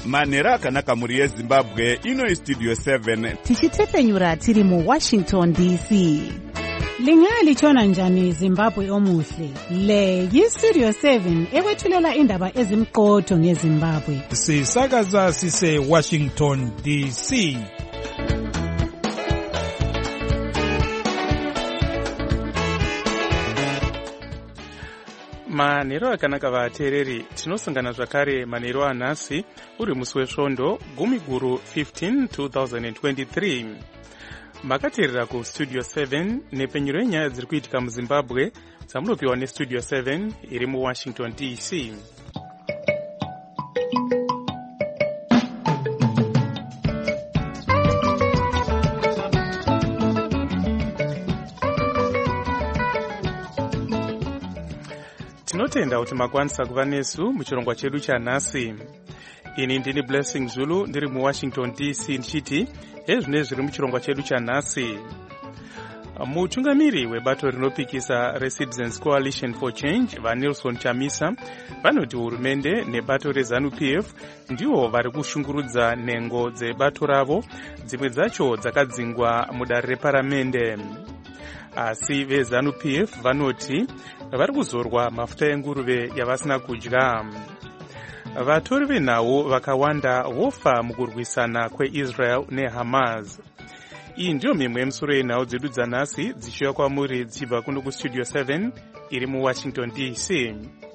manhero akanaka mhuri yezimbabwe. Ino istudio 7 tichitepfenyura tiri muWashington DC. Lingalitshona njani Zimbabwe omuhle? Le yistudio 7 ekwethulela indaba ezimqotho ngeZimbabwe. Sisakaza sise Washington DC. Manhero akanaka vateereri, tinosangana zvakare manhero anhasi uri musi wesvondo 10 2023. Makateerera kustudio 7 nepfenyuro yenyaya dziri kuitika muZimbabwe dzamunopiwa nestudio 7 iri muWashington DC. Tinotenda kuti makwanisa kuva nesu muchirongwa chedu chanhasi. Ini ndini Blessing Zulu ndiri muWashington DC ndichiti ezvine zviri muchirongwa chedu chanhasi. Mutungamiri webato rinopikisa reCitizens Coalition for Change vaNelson Chamisa vanoti hurumende nebato reZANU-PF ndivo vari kushungurudza nhengo dzebato ravo, dzimwe dzacho dzakadzingwa mudare reparamende. Asi veZANU-PF vanoti vari kuzorwa mafuta enguruve yavasina kudya. Vatori venhau vakawanda vofa mukurwisana kweIsrael neHamas. Iyi ndiyo mimwe yemusoro yenhau dzedu dzanhasi dzichiuya kwamuri dzichibva kuno kustudio 7 iri muWashington DC.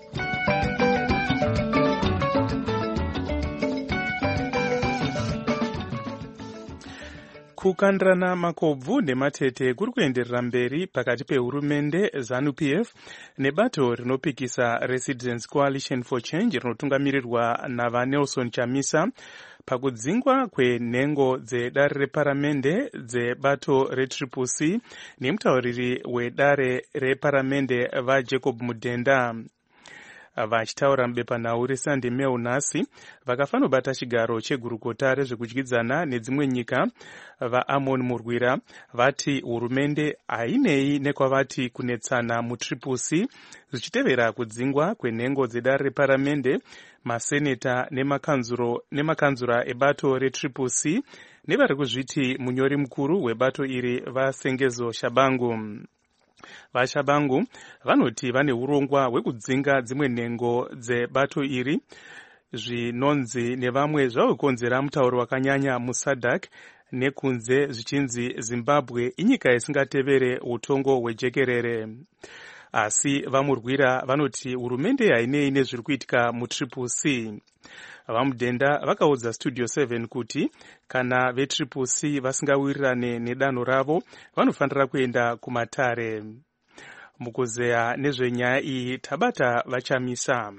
Kukandirana makobvu nematete kuri kuenderera mberi pakati pehurumende ZANU-PF nebato rinopikisa reCitizens Coalition for Change rinotungamirirwa navaNelson Chamisa pakudzingwa kwenhengo dzedare reparamende dzebato reCCC nemutauriri wedare reparamende vaJacob Mudenda. Vachitaura mubepanhau reSunday Mail nhasi, vakafanobata chigaro chegurukota rezvekudyidzana nedzimwe nyika vaAmon Murwira vati hurumende hainei nekwavati kunetsana muCCC zvichitevera kudzingwa kwenhengo dzedare reparamende, maseneta nemakanzura ebato reCCC nevari kuzviti munyori mukuru webato iri vaSengezo Shabangu. VaShabangu vanoti vane urongwa hwekudzinga dzimwe nhengo dzebato iri zvinonzi nevamwe zvavakonzera mutauro wakanyanya muSADC nekunze zvichinzi Zimbabwe inyika isingatevere utongo hwejekerere. Asi vaMurwira vanoti hurumende hainei nezviri kuitika muCCC. VaMudenda vakaudza studio 7 kuti kana veCCC vasingawirirane nedanho ravo vanofanira kuenda kumatare. Mukuzeya nezvenyaya iyi tabata vaChamisa.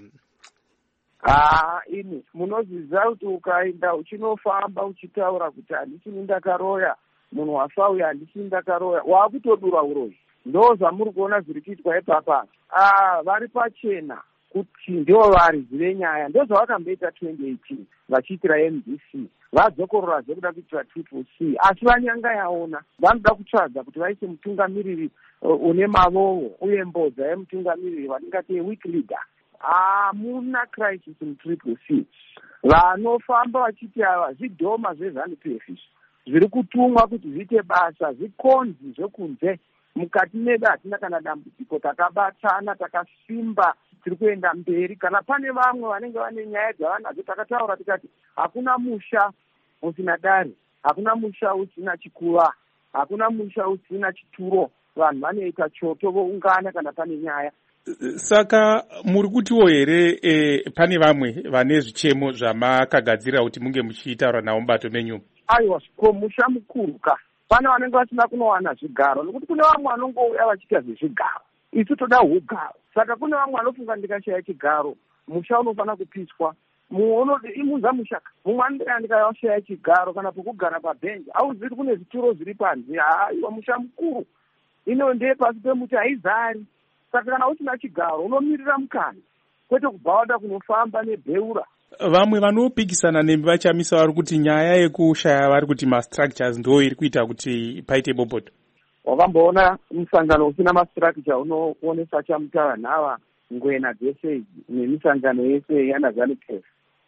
Ini munozviziva kuti ukaenda uchinofamba uchitaura kuti handisini ndakaroya, munhu wafauya handisini ndakaroya, waakutodura uroyi. Ndo zvamuri kuona zviri kuitwa ipapa. Vari pachena kuti ndio vari zive nyaya. Ndo zvavakamboita 2018 vachiitira MDC. Vadzokorora zvekuda kuitira CCC. Asi vanyanga yaona vanoda kutsvaga kuti vaise mutungamiriri une mavovo uye mbodza yemutungamiriri vatingati weak leader. Hamuna crisis muCCC. Vanofamba vachiti ava zvidhoma zveZANU-PF zviri kutumwa kuti zviite basa, zvikonzi zvekunze. Mukati medu hatina kana dambudziko, takabatana, takasimba, tiri kuenda mberi. Kana pane vamwe vanenge vane nyaya dzavanadzo takataura tikati hakuna musha usina dare, hakuna musha usina chikuva, hakuna musha usina chituro. Vanhu vanoita choto voungana kana pane nyaya. Saka muri kutiwo here pane vamwe vane zvichemo zvamakagadzira kuti munge muchiitaura navo mubato menyu? Aiwa, musha mukuru ka. Pane vanenge vasina kunowana zvigaro, nokuti kune vamwe vanongouya vachiita zvezvigaro. Isu toda ugaro. Saka kune vamwe vanofunga ndikashaya chigaro, musha unofanira kupiswa. Imunza mushaka. Mumwe anenge ndikashaya chigaro kana pokugara pabhenji. Auzivi kune zvituro zviri panze. Aiwa, musha mukuru. Ino ndeye pasi pemuti haizari. Saka kana usina chigaro unomirira mukana, kwete kubva wada kunofamba nebheura. Vamwe vanopikisana nemi vaChamisa vari kuti nyaya yekushaya vari kuti mastructures ndo iri kuita kuti paite boboto. Wakamboona musangano usina mastructure unoonesa chamutaura nhava ngwena dzese nemisangano yese yana ZANU-PF.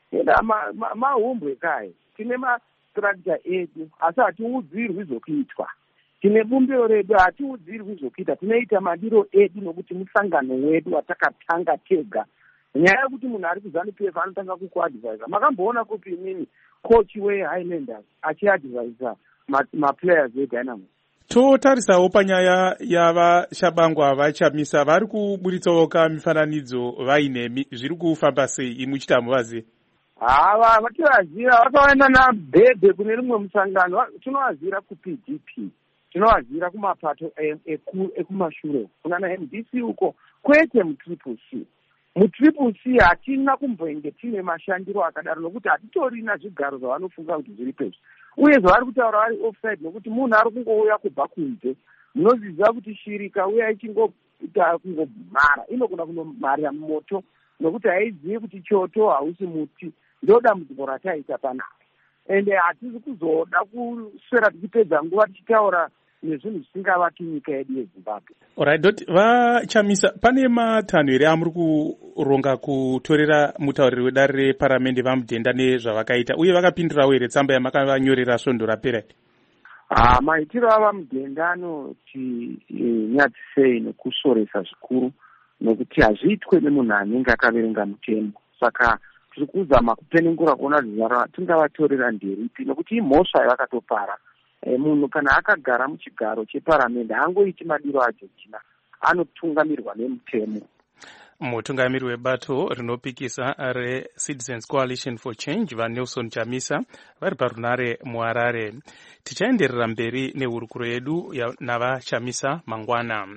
enda mahombwe kai tine mastructure edu asi hatiudzirwi zvokuitwa, tine bumbiro redu hatiudzirwi zvokuita, tinoita madiro edu nokuti musangano wedu watakatanga tega. Nyaya yekuti munhu ari kuZANU-PF anotanga kukuadvisa. Makamboona kupi imini coach weHighlanders achiadvisa maplayers eDynamos? Totarisawo panyaya yavashabangwa vaChamisa vari kuburitsawo mifananidzo vaine zviri kufamba sei muchiti hamuvazivi? Hava vativaziva, vakaenda nabhebhe kune rimwe musangano. Tinovazivira kuPDP, tinovazivira kumapato ekumashure kuna naMDC uko, kwete muTriple C. Mutriple C hatina kumboenge tine mashandiro akadaro nokuti hatitorina zvigaro zvavanofunga kuti zviri pedyo, uye zvavari kutaura vari offside nokuti munhu ari kungouya kubva kunze. Munoziva kuti shiri ikauya ichingoita kungomhara inogona kunomharira mumoto nokuti haizivi kuti choto hausi muti. Ndo dambudziko rataita panapa, ende hatisi kuzoda kuswera tichipedza nguva tichitaura nezvinhu zvisingavaki nyika yedu yeZimbabwe. Alright, vaChamisa, pane matanho here amuri kuronga kutorera mutauriri wedare reparamende vamudhenda nezvavakaita, uye vakapindurawo here tsamba yamakavanyorera svondo rapera? Maitiro avamudhenda anoti nyatsisei nekusoresa zvikuru, nokuti hazviitwe nemunhu anenge akaverenga mutemo. Saka tiri kuzama kupenengura kuona kuti tingavatorera nderipi, nokuti imhosva yavakatopara. Munhu kana akagara muchigaro cheparamende haangoiti madiro aJorgina, anotungamirwa nemutemo. Mutungamiri webato rinopikisa reCitizens Coalition for Change vaNelson Chamisa vari parunare muHarare. Tichaenderera mberi nehurukuro yedu navaChamisa mangwana.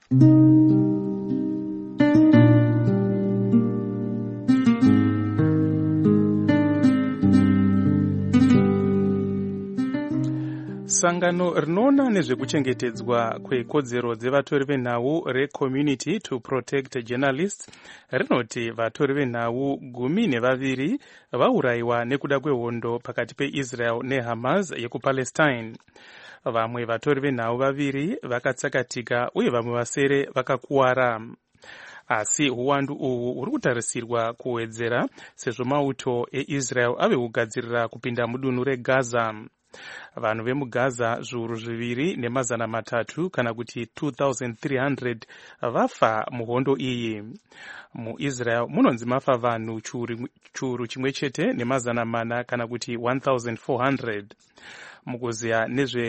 Sangano rinoona nezvekuchengetedzwa kwekodzero dzevatori venhau reCommunity to Protect Journalists rinoti vatori venhau 12 vaurayiwa nekuda kwehondo pakati peIsrael neHamas yekuPalestine. Vamwe vatori venhau 2 vakatsakatika uye vamwe vasere vakakuwara. Asi uwandu uhu huri kutarisirwa kuwedzera sezvo mauto eIsrael ave kugadzirira kupinda mudunhu reGaza. Vanhu vemuGaza zviuru 2,300 kana kuti 2,300 vafa muhondo iyi. MuIsrael munonzi mafa vanhu chiuru chimwe chete ne400 kana kuti 1,400. Mukuziya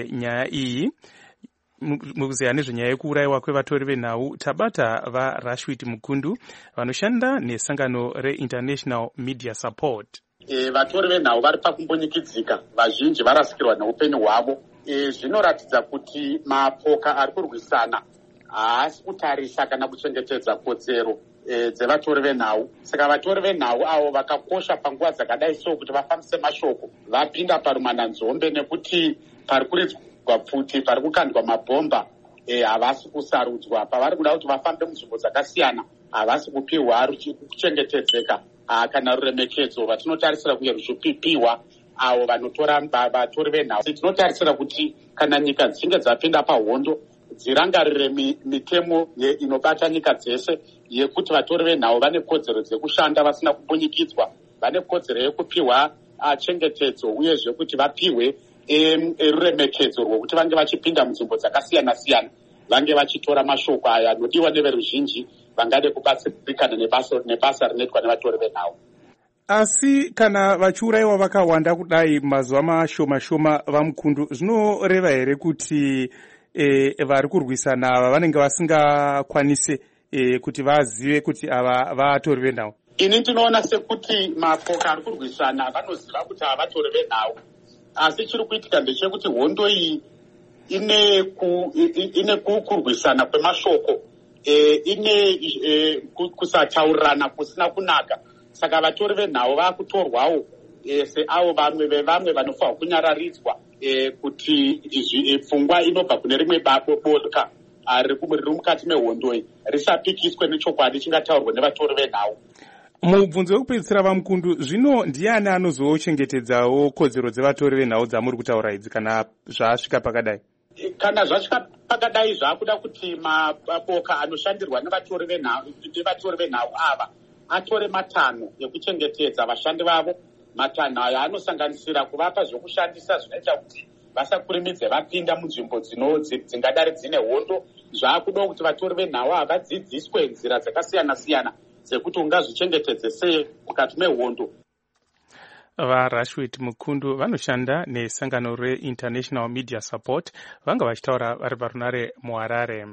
nezvenyaya yekuurayiwa kwevatori venhau tabata vaRashwit Mukundu vanoshanda nesangano reInternational Media Support. Vatori venhau vari pakumbonyikidzika, vazhinji varasikirwa neupenyu hwavo. Zvinoratidza kuti mapoka ari kurwisana haasi kutarisa kana kuchengetedza kodzero dzevatori venhau. Saka vatori venhau avo vakakosha panguva dzakadai so kuti vafambise mashoko, vapinda parumananzombe nekuti pari kuridzwa pfuti, pari kukandwa mabhomba, havasi kusarudzwa. Pavari kuda kuti vafambe munzvimbo dzakasiyana havasi kupiwa kuchengetedzeka kana ruremekedzo rwatinotarisira kunge ruchipiwa avo vanotora vatori venhau. Tinotarisira kuti kana nyika dzichinge dzapinda pahondo dzirangarire mitemo inobata nyika dzese yekuti vatori venhau vane kodzero dzekushanda vasina kumbunyikidzwa, vane kodzero yekupiwa chengetedzo uyezve kuti vapiwe ruremekedzo rwokuti vange vachipinda munzvimbo dzakasiyana siyana, vange vachitora mashoko aya anodiwa neveruzhinji vangade kubatsirikana nebasa rinoitwa nevatori venhau. Asi kana vachiurayiwa vakawanda kudai mazuva mashoma vaMukundu, zvinoreva here kuti vari kurwisana ava vanenge vasingakwanise kuti vazive kuti ava vatori venhau? Ini ndinoona sekuti mapoka ari kurwisana vanoziva kuti ava vatori venhau, asi chiri kuitika ndechekuti hondo iyi ine kurwisana kwemashoko, ine kusataurirana kusina kunaka. Saka vatori venhau vakutorwawo seavo vamwe vevamwe vanofanirwa kunyararidzwa kuti pfungwa inobva kune rimwe boka riri mukati mehondo iyi risapikiswe nechokwadi chingataurwa nevatori venhau. Mubvunzo wekupedzisira vaMukundu, zvino ndiani anozochengetedzawo kodzero dzevatori venhau dzamuri kutaura idzi kana zvasvika pakadai? Kana zvasvika pakadai zvakuda kuti maboka anoshandirwa nevatori venhau ava atore matanho ekuchengetedza vashandi vavo. Matanho aya anosanganisira kuvapa zvokushandisa zvinoita kuti vasakurimidze vapinda munzvimbo dzingadare dzine hondo. Zvaakuda kuti vatori venhau ava vadzidziswe nzira dzakasiyana-siyana dzekuti ungazvichengetedze sei mukati mehondo. VaRashid Mukundu vanoshanda nesangano reInternational Media Support vanga vachitaura vari parunare muHarare.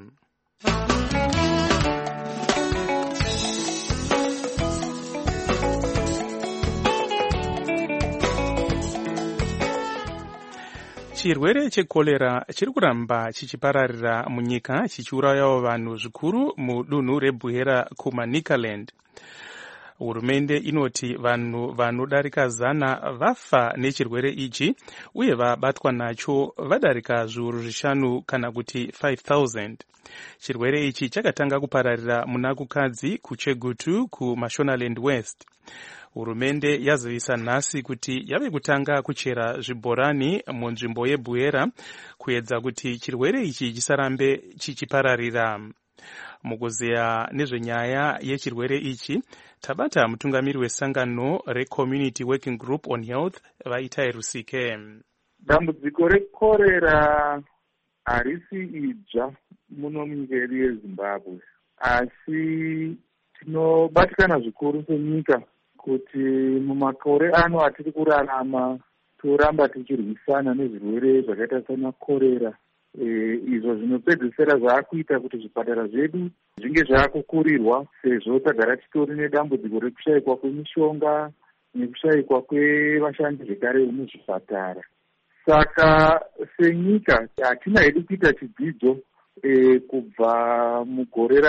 Chirwere chekorera chiri kuramba chichipararira munyika chichiurayawo vanhu zvikuru mudunhu reBuhera kuManicaland. Hurumende inoti vanhu vanodarika 100 vafa nechirwere ichi uye vabatwa nacho vadarika zviuru 5 kana kuti 5,000. Chirwere ichi chakatanga kupararira muna kukadzi kuChegutu kuMashonaland West. Hurumende yazivisa nhasi kuti yave kutanga kuchera zvibhorani munzvimbo yeBuhera kuedza kuti chirwere ichi chisarambe chichipararira. Mukuzeya nezvenyaya yechirwere ichi tabata mutungamiri wesangano reCommunity Working Group on Health Vaitai Rusike. Dambudziko rekorera harisi idzva muno munyika yedu yeZimbabwe, asi tinobatikana zvikuru senyika kuti mumakore ano atiri kurarama toramba tichirwisana nezvirwere zvakaita sana korera. Izvo zvinopedzisira zvaakuita kuti zvipatara zvedu zvinge zvaakukurirwa sezvo tagara titori nedambudziko rekushayikwa kwemishonga nekushayikwa kwevashandi zvekare vemuzvipatara. Saka senyika hatina hedu kuita chidzidzo kubva mugore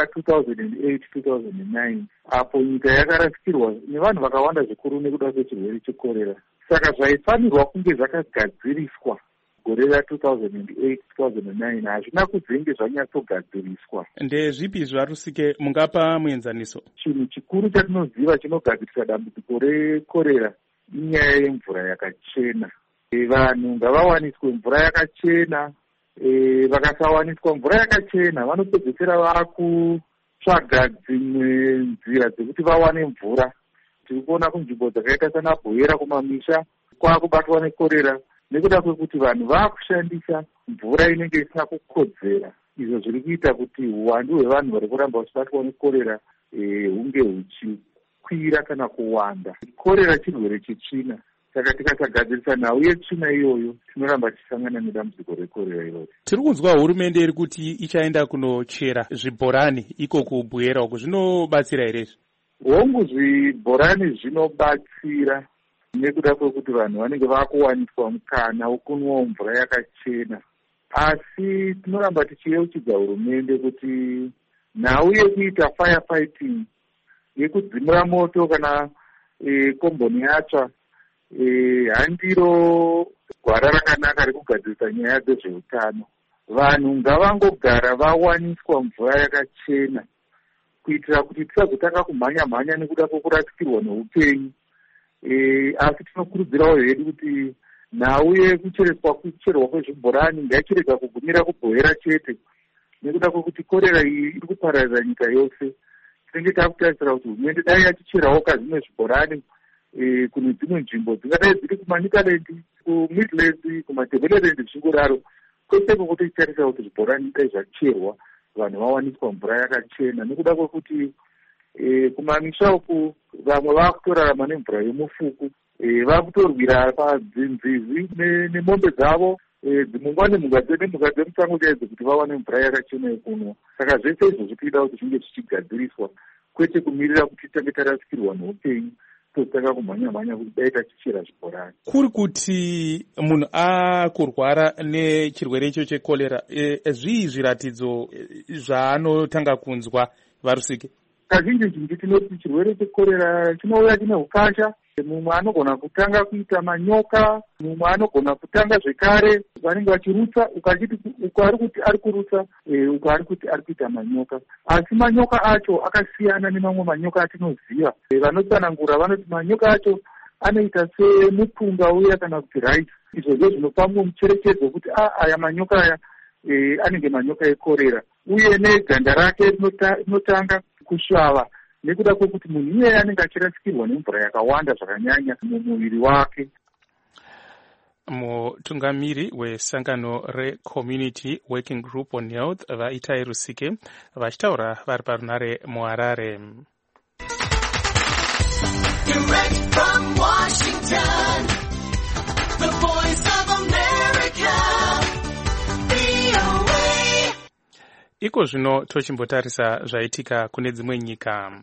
ra2008-2009 apo nyika yakarasikirwa nevanhu vakawanda zvikuru nekuda kwechirwere chekorera. Saka zvaifanirwa kunge zvakagadziriswa gore ra2008-2009 hazvina kudzenge zvanyatsogadziriswa. Ndezvipi zvaRusike mungapa muenzaniso? Chinhu chikuru chatinoziva chinogadzirisa dambudziko rekorera inyaya yemvura yakachena. Vanhu ngavawaniswe mvura yakachena. Vakasawaniswa mvura yakachena vanopedzisira vakutsvaga dzimwe nzira dzekuti vawane mvura. Tiri kuona kunzvimbo dzakaita sana Bhuhera kumamisha kwakubatwa nekorera nekuda kwekuti vanhu vakushandisa mvura inenge isina kukodzera. Izvo zviri kuita kuti uwandu hwevanhu vari kuramba vachibatwa nekorera hunge huchikwira kana kuwanda. Korera chirwere chetsvina. Saka tikasagadzirisa nhau yetsvina iyoyo tinoramba tichisangana nedambudziko rekorera iroro. Tiri kunzwa hurumende iri kuti ichaenda kunochera zvibhorani iko kuBuhera uko, zvinobatsira here? Hongu zvibhorani zvinobatsira nekuda kwekuti vanhu vanenge vakuwaniswa mukana wokunwawo mvura yakachena. Asi tinoramba tichiyeuchidza hurumende kuti nhau yekuita firefighting, yekudzimura moto kana komboni yatsva, handiro gwara rakanaka rekugadzirisa nyaya dzezveutano. Vanhu ngavangogara vawaniswa mvura yakachena kuitira kuti tisazotanga kumhanya-mhanya nekuda kwokurasikirwa neupenyu. Asi tinokurudzirawo hedu kuti nhau yekucherwa kwezvibhorani ngaichirega kugumira kuBuhera chete nekuda kwekuti korera iyi iri kupararira nyika yose. Tinenge takutarisira kuti hurumende dai yachicherawo kazvimwe zvibhorani kune dzimwe nzvimbo dzingadai dziri kuManicaland, kuMidlands, kuMatabeleland zvichingodaro, kwese kwekuti tichitarisa kuti zvibhorani dai zvacherwa vanhu vawaniswa mvura yakachena nekuda kwekuti kumamisha uku vamwe vakutorarama nemvura yemufuku, vakutorwira padzinzizi nemombe dzavo, dzimungwa nemhuka dzemusango chaidzo kuti vawane mvura yakachena yekunwa. Saka zvese izvo zvikuita kuti zvinge zvichigadziriswa, kwete kumirira kuti tange tarasikirwa neupenyu totanga kumhanya-mhanya kuti dai tachichera zvibhorani. Kuri kuti munhu akurwara nechirwere icho chekorera, zvii zviratidzo zvaanotanga kunzwa vaRusike? Kazhinji tinoti chirwere chekorera chinouya chine ukasha. Mumwe anogona kutanga kuita manyoka, mumwe anogona kutanga zvekare vanenge vachirutsa, ukachiti uko ari kuti ari kurutsa, uko ari kuti ari kuita manyoka. Asi manyoka acho akasiyana nemamwe manyoka atinoziva. Vanotsanangura vanoti manyoka acho anoita semupunga uya kana kuti rice. Izvo zvo zvinopa mucherechedzo wekuti aya manyoka aya anenge manyoka ekorera, uye neganda rake rinotanga kusvava nekuda kwekuti munhu iyeye anenge achirasikirwa nemvura yakawanda zvakanyanya mumuviri wake. Mutungamiri wesangano reCommunity Working Group on Health vaItai Rusike vachitaura vari parunare muHarare. Direct from Washington, the voice of America, VOA. Iko zvino tochimbotarisa zvaitika kune dzimwe nyika.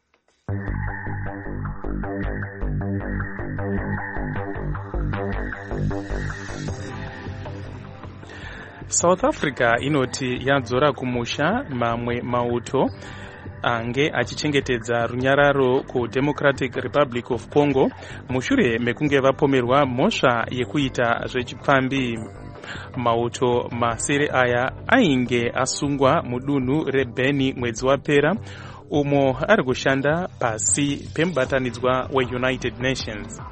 South Africa inoti yadzora kumusha mamwe mauto ange achichengetedza runyararo kuDemocratic Republic of Congo mushure mekunge vapomerwa mhosva yekuita zvechipfambi. Mauto masere aya ainge asungwa mudunhu reBeni mwedzi wapera, umo ari kushanda pasi pemubatanidzwa weUnited Nations.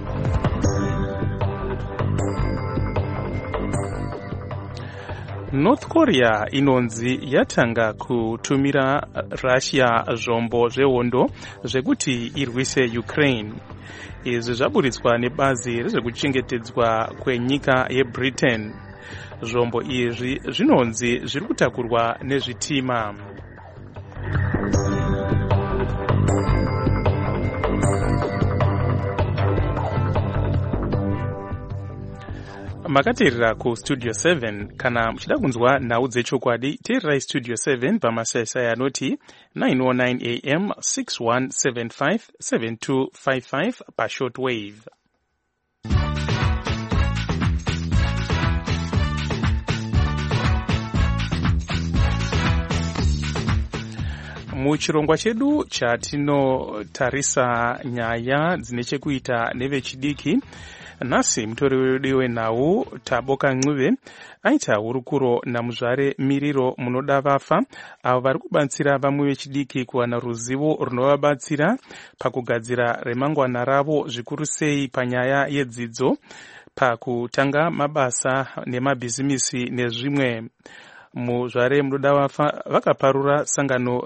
North Korea inonzi yatanga kutumira Russia zvombo zvehondo zvekuti irwise Ukraine. Izvi zvaburitswa nebazi rezvekuchengetedzwa kwenyika yeBritain. Zvombo izvi zvinonzi zviri kutakurwa nezvitima. Makateerera kuStudio 7. Kana muchida kunzwa nhau dzechokwadi, teererai Studio 7 pamasaisai anoti 909 AM 6175 7255 pashortwave. Muchirongwa chedu chatinotarisa nyaya dzine chekuita nevechidiki, nhasi mutori wedu wenhau Taboka Ncube aita hurukuro namuzvare Miriro Munoda Vafa, avo vari kubatsira vamwe vechidiki kuwana ruzivo runovabatsira pakugadzira remangwana ravo, zvikuru sei panyaya yedzidzo, pakutanga mabasa nemabhizimisi nezvimwe. Muzvare Munoda Vafa vakaparura sangano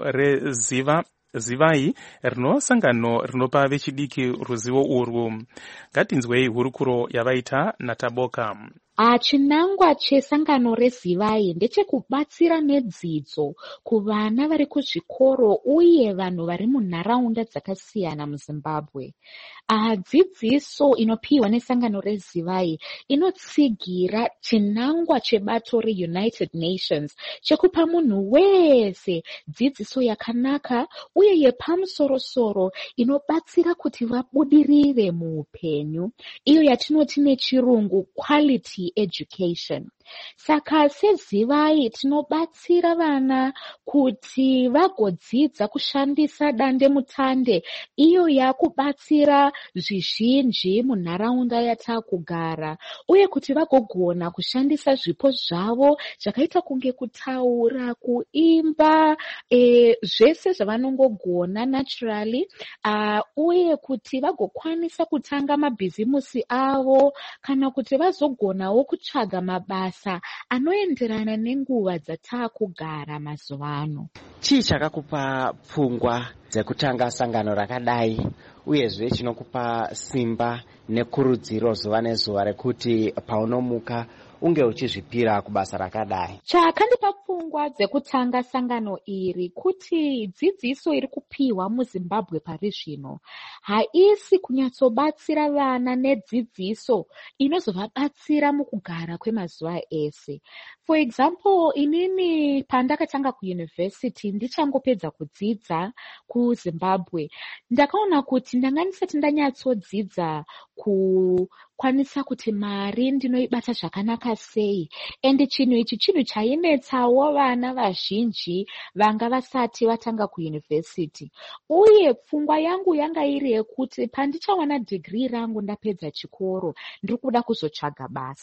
Zivai rinova sangano rinopa vechidiki ruzivo urwu. Ngatinzwei hurukuro yavaita naTaboka. Chinangwa chesangano reZivai ndechekubatsira nedzidzo kuvana vari kuzvikoro uye vanhu vari munharaunda dzakasiyana muZimbabwe. Dzidziso inopiwa nesangano reZivai inotsigira chinangwa chebato reUnited Nations chekupa munhu wese dzidziso yakanaka uye yepamusoro-soro inobatsira kuti vabudirire muupenyu, iyo yatinoti nechirungu quality education. Saka seZivai tinobatsira vana kuti vagodzidza kushandisa dandemutande, iyo yakubatsira zvizhinji munharaunda yatakugara, uye kuti vagogona kushandisa zvipo zvavo zvakaita kunge kutaura, kuimba, zvese zvavanongogona naturally, uye kuti vagokwanisa kutanga mabhizimusi avo kana kuti vazogonawo kutsvaga mabasa anoenderana nenguva dzatakugara mazuva ano. Chii chakakupa pfungwa dzekutanga sangano rakadai, uyezve chinokupa simba nekurudziro zuva nezuva rekuti paunomuka unge uchizvipira kubasa rakadai? Chakandipa pfungwa dzekutanga sangano iri kuti dzidziso iri kupiwa muZimbabwe pari zvino haisi kunyatsobatsira vana nedzidziso inozovabatsira mukugara kwemazuva ese. For example, inini pandakatanga kuyunivhesiti ndichangopedza kudzidza kuZimbabwe, ndakaona kuti ndanga ndisati ndanyatsodzidza kukwanisa kuti mari ndinoibata zvakanaka sei, ende chinhu ichi chinhu chainetsawo vana vazhinji vanga vasati vatanga kuyunivhesiti. Uye pfungwa yangu yanga iri yekuti pandichawana dhigiri rangu ndapedza chikoro ndiri kuda kuzotsvaga basa.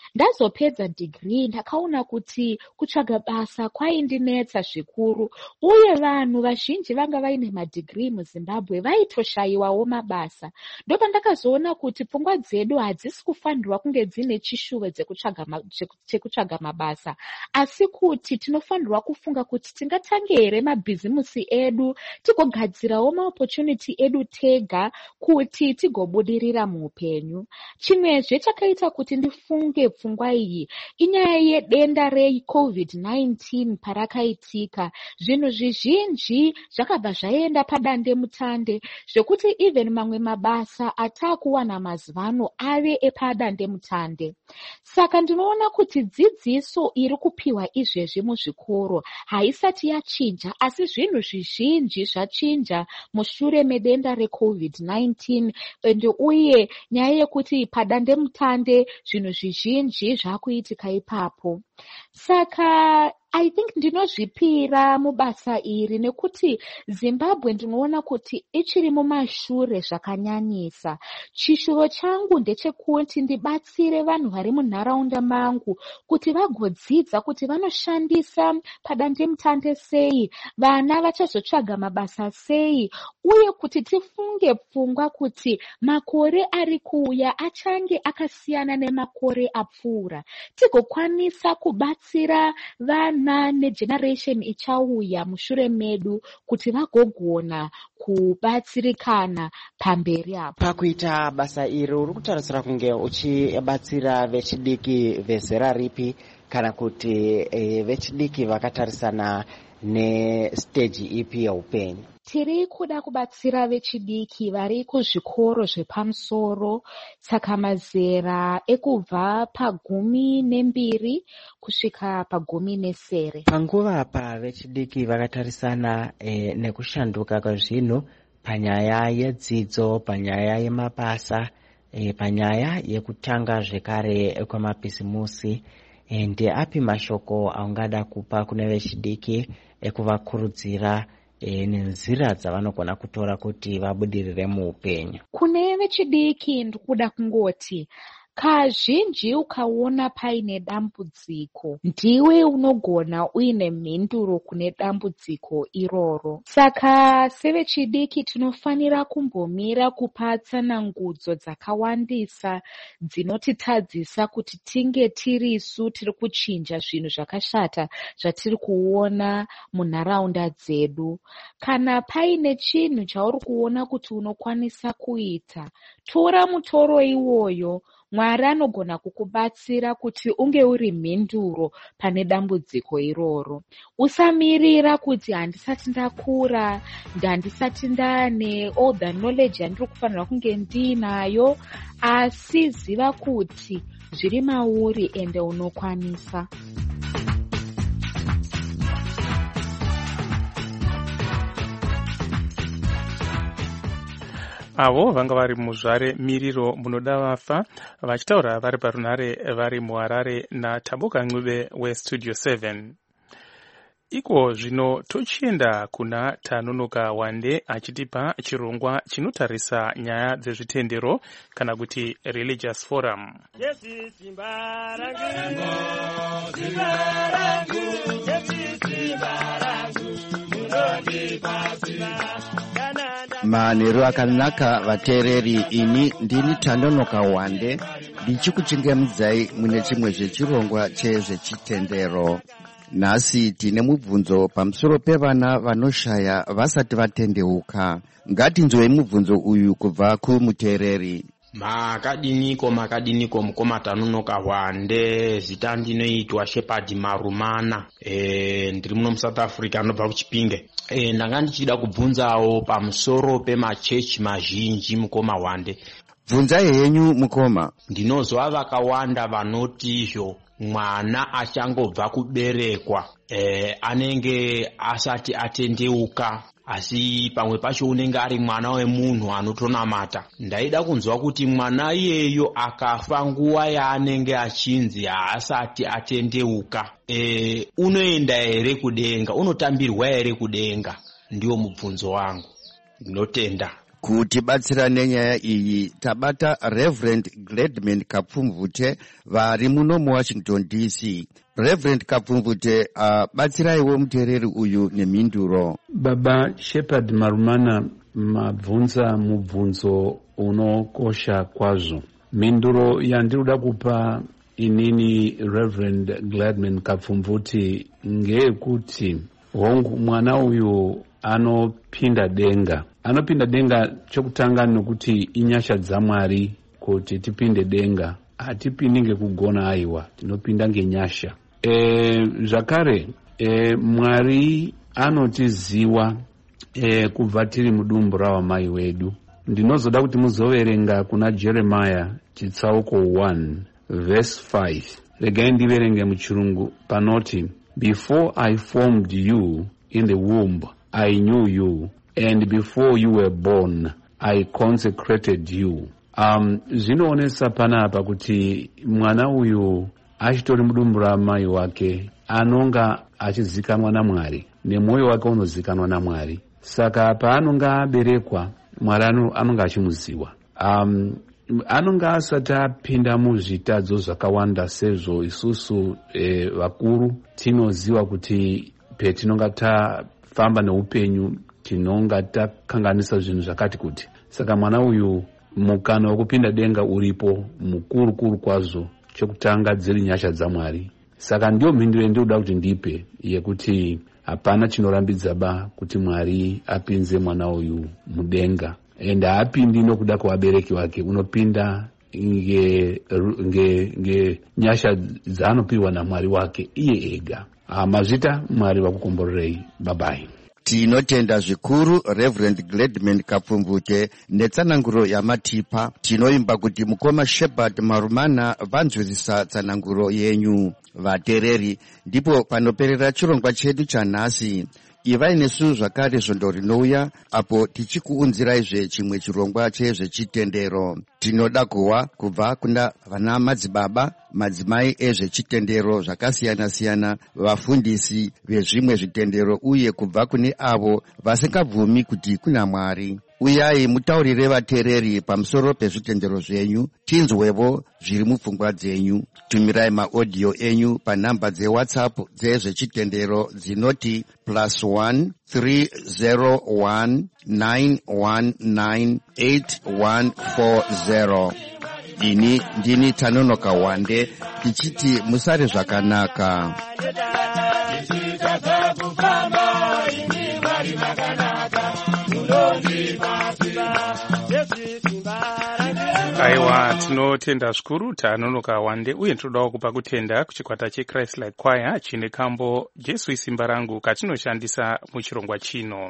ndazopedza degree ndakaona kuti kutsvaga basa kwaindinetsa zvikuru, uye vanhu vazhinji vanga vaine madhigirii muZimbabwe vaitoshayiwawo mabasa. Ndopandakazoona kuti pfungwa dzedu hadzisi kufanirwa kunge dzine chishuvo chekutsvaga mabasa, asi kuti tinofanirwa kufunga kuti tingatange here mabhizimusi edu tigogadzirawo maopportunity edu tega kuti tigobudirira muupenyu. Chimwezve chakaita kuti ndifunge pfungwa iyi inyaya yedenda reCovid-19 parakaitika. Zvinhu zvizhinji zvakabva zvaenda padande mutande zvekuti even mamwe mabasa atakuwana mazuvano ave epadande mutande. Saka ndinoona kuti dzidziso iri kupiwa izvezvi muzvikoro haisati yachinja, asi zvinhu zvizhinji zvachinja mushure medenda reCovid-19 uye nyaya yekuti padande mutande zvinhu zvizhinji zvakuitika ipapo. Saka I think ndinozvipira mubasa iri nekuti Zimbabwe ndinoona kuti ichiri mumashure zvakanyanyisa. Chishuvo changu ndechekuti ndibatsire vanhu vari munharaunda mangu kuti vagodzidza kuti vanoshandisa padande mutande sei, vana vachazotsvaga mabasa sei, uye kuti tifunge pfungwa kuti makore ari kuuya achange akasiyana nemakore apfuura, tigokwanisa kubatsira vana negeneration ichauya mushure medu kuti vagogona kubatsirikana pamberi apo. Pakuita basa iri uri kutarisira kunge uchibatsira vechidiki vezera ripi kana kuti vechidiki vakatarisana nestage ipi yeupenyu? Tiri kuda kubatsira vechidiki vari kuzvikoro zvepamusoro, saka mazera ekubva pa12 kusvika pa13. Panguva apa vechidiki vakatarisana nekushanduka kwezvinhu panyaya yedzidzo, panyaya yemabasa, panyaya yekutanga zvekare kwamabhizimusi. Ndeapi mashoko aungada kupa kune vechidiki ekuvakurudzira nenzira dzavanogona kutora kuti vabudirire muupenyu? Kune vechidiki ndikuda kungoti kazhinji ukaona paine dambudziko ndiwe unogona uine mhinduro kune dambudziko iroro. Saka sevechidiki tinofanira kumbomira kupa tsanangudzo dzakawandisa dzinotitadzisa kuti tinge tirisu tiri kuchinja zvinhu zvakashata zvatiri kuona munharaunda dzedu. Kana paine chinhu chauri kuona kuti unokwanisa kuita, tora mutoro iwoyo. Mwari anogona kukubatsira kuti unge uri mhinduro pane dambudziko iroro. Usamirira kuti handisati ndakura, handisati ndane all the knowledge yandiri kufanira kunge ndinayo, asi ziva kuti zviri mauri ende unokwanisa. Avo vanga vari muzvare miriro munoda vafa vachitaura vari parunhare vari muHarare naTambuka Ncube weStudio 7. Iko zvino tochienda kuna Tanunuka Wande achitipa chirongwa chinotarisa nyaya dzezvitendero kana kuti Religious Forum. Manheru akanaka vateereri, ini ndini Tanunuka Wande ndichikuchingamidzai mune chimwe zvechirongwa chezvechitendero. Nhasi tine mubvunzo pamusoro pevana vanoshaya vasati vatendeuka. Ngatinzwei mubvunzo uyu kubva kumuteereri. Makadiniko mukoma Tanunuka Wande, zita ndinoitwa Shepherd Marumana, ndiri muno muSouth Africa anobva kuChipinge. Ndanga ndichida kubvunzawo pamusoro pemachechi mazhinji mukoma Wande. Bvunzai henyu mukoma. Ndinozwa vakawanda vanotizvo mwana achangobva kuberekwa anenge asati atendeuka, asi pamwe pacho unenge ari mwana wemunhu anotonamata. Ndaida kunzwa kuti mwana iyeyo akafa nguva yaanenge achinzi haasati atendeuka, unoenda here kudenga, unotambirwa here kudenga? Ndiwo mubvunzo wangu. Ndinotenda. Kutibatsira nenyaya iyi tabata Reverend Gladman Kapfumvute vari muno muWashington DC. Reverend Kapfumvute, batsiraiwo muteereri uyu nemhinduro. Baba Shepard Marumana mabvunza mubvunzo unokosha kwazvo. Mhinduro yandinoda kupa inini Reverend Gladman Kapfumvute ngeyekuti hongu mwana uyu anopinda denga. Anopinda denga chokutanga nokuti inyasha dzaMwari kuti tipinde denga. Hatipindi ngekugona aiwa, tinopinda ngenyasha. Zvakare Mwari anotiziwa kubva tiri mudumbu rawamai wedu. Ndinozoda kuti muzoverenga kuna Jeremiah chitsauko 1 verse 5. Regai ndiverenge muchirungu panoti, Before I formed you in the womb, I knew you, and before you were born, I consecrated you. Zvinoonesa panapa kuti mwana uyu achitori mudumbu ramai wake anonga achizikanwa naMwari, nemwoyo wake unozikanwa naMwari. Saka paanonga aberekwa, Mwari anonga achimuziva. Anonga asati apinda muzvitadzo zvakawanda sezvo isusu vakuru tinoziva kuti petinonga tafamba neupenyu tinonga takanganisa zvinhu zvakati kuti. Saka mwana uyu mukana wekupinda denga uripo mukuru kwazvo, chokutanga dziri nyasha dzaMwari. Saka ndiyo mhinduro yandinoda kuti ndipe yekuti hapana chinorambidza kuti Mwari apinze mwana uyu mudenga. Ende haapindi nokuda kwevabereki wake, unopinda nge nyasha dzaanopiwa naMwari wake iye ega. Mazvita Mwari vakukomborerei. Bye-bye. Tinotenda zvikuru Reverend Gladman Kapfumvute netsananguro yamatipa. Tinoimba kuti mukoma Shepard Marumana vanzwisisa tsananguro yenyu. Vateereri, ndipo panoperera chirongwa chedu chanhasi. Ivai nesu zvakare svondo rinouya apo tichikuunziraizve chimwe chirongwa chezvechitendero. Tinoda kuwa kubva kuna vana madzibaba, madzimai ezvechitendero zvakasiyana-siyana, vafundisi vezvimwe zvitendero uye kubva kune avo vasingabvumi kuti kuna Mwari. Uyai mutaurire vateereri pamusoro pezvitendero zvenyu, tinzwevo zviri mupfungwa dzenyu. Tumirai maaudio enyu panhamba dzeWhatsApp dzezvechitendero dzinoti +1 301 919 8140. Ini ndini Tanonoka Wande tichiti musare zvakanaka. Aiwa, tinotenda zvikuru Tanonoka Wande uye tinodawo kupa kutenda kuchikwata cheChrist Like Choir chine kambo Jesu isimba rangu katinoshandisa muchirongwa chino.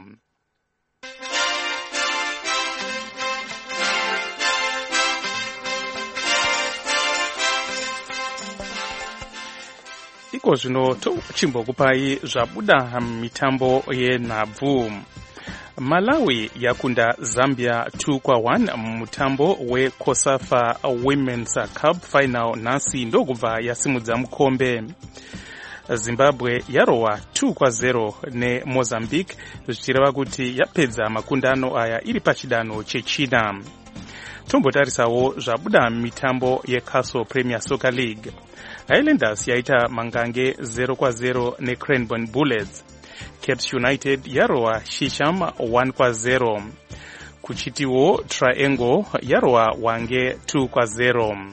Iko zvino tochimbokupai zvabuda mitambo yenhabvu. Malawi yakunda Zambia 2-1 mutambo weCOSAFA Women's Cup final nhasi ndokubva yasimudza mukombe. Zimbabwe yarowa 2-0 neMozambique zvichireva kuti yapedza makundano aya iri pachidanho chechina. Tombotarisawo zvabuda mitambo yeCastle Premier Soccer League. Highlanders yaita mangange 0-0 neCranbourne Bullets. Caps United yarowa Shisham 1-0. Kuchitiwo Triangle yarowa Wange 2-0.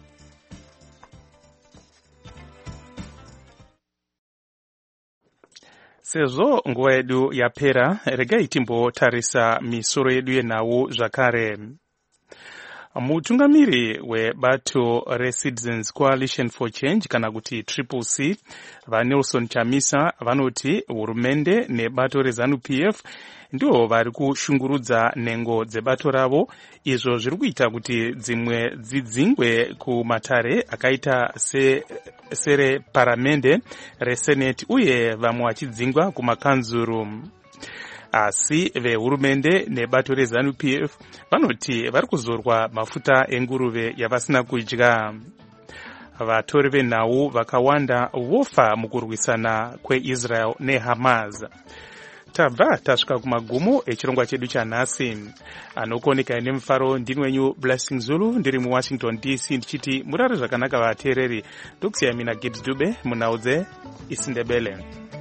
Sezvo nguva yedu yapera, regai timbotarisa misoro yedu yenhau zvakare. Mutungamiri webato reCitizens Coalition for Change kana kuti CCC vaNelson Chamisa vanoti hurumende nebato reZANU-PF ndiwo vari kushungurudza nhengo dzebato ravo, izvo zviri kuita kuti dzimwe dzidzingwe kumatare akaita sereparamende reseneti uye vamwe vachidzingwa kumakanzuru. Asi vehurumende nebato reZANU-PF vanoti vari kuzorwa mafuta enguruve yavasina kudya. Vatori venhau vakawanda vofa mukurwisana kweIsrael neHamas. tabva tasvika kumagumo echirongwa chedu chanhasi. Anokuoneka ine mufaro ndini wenyu Blessing Zulu ndiri muWashington DC ndichiti murare zvakanaka vateereri. Ndokusiya mina Gibbs Dube munhau dzeIsindebele.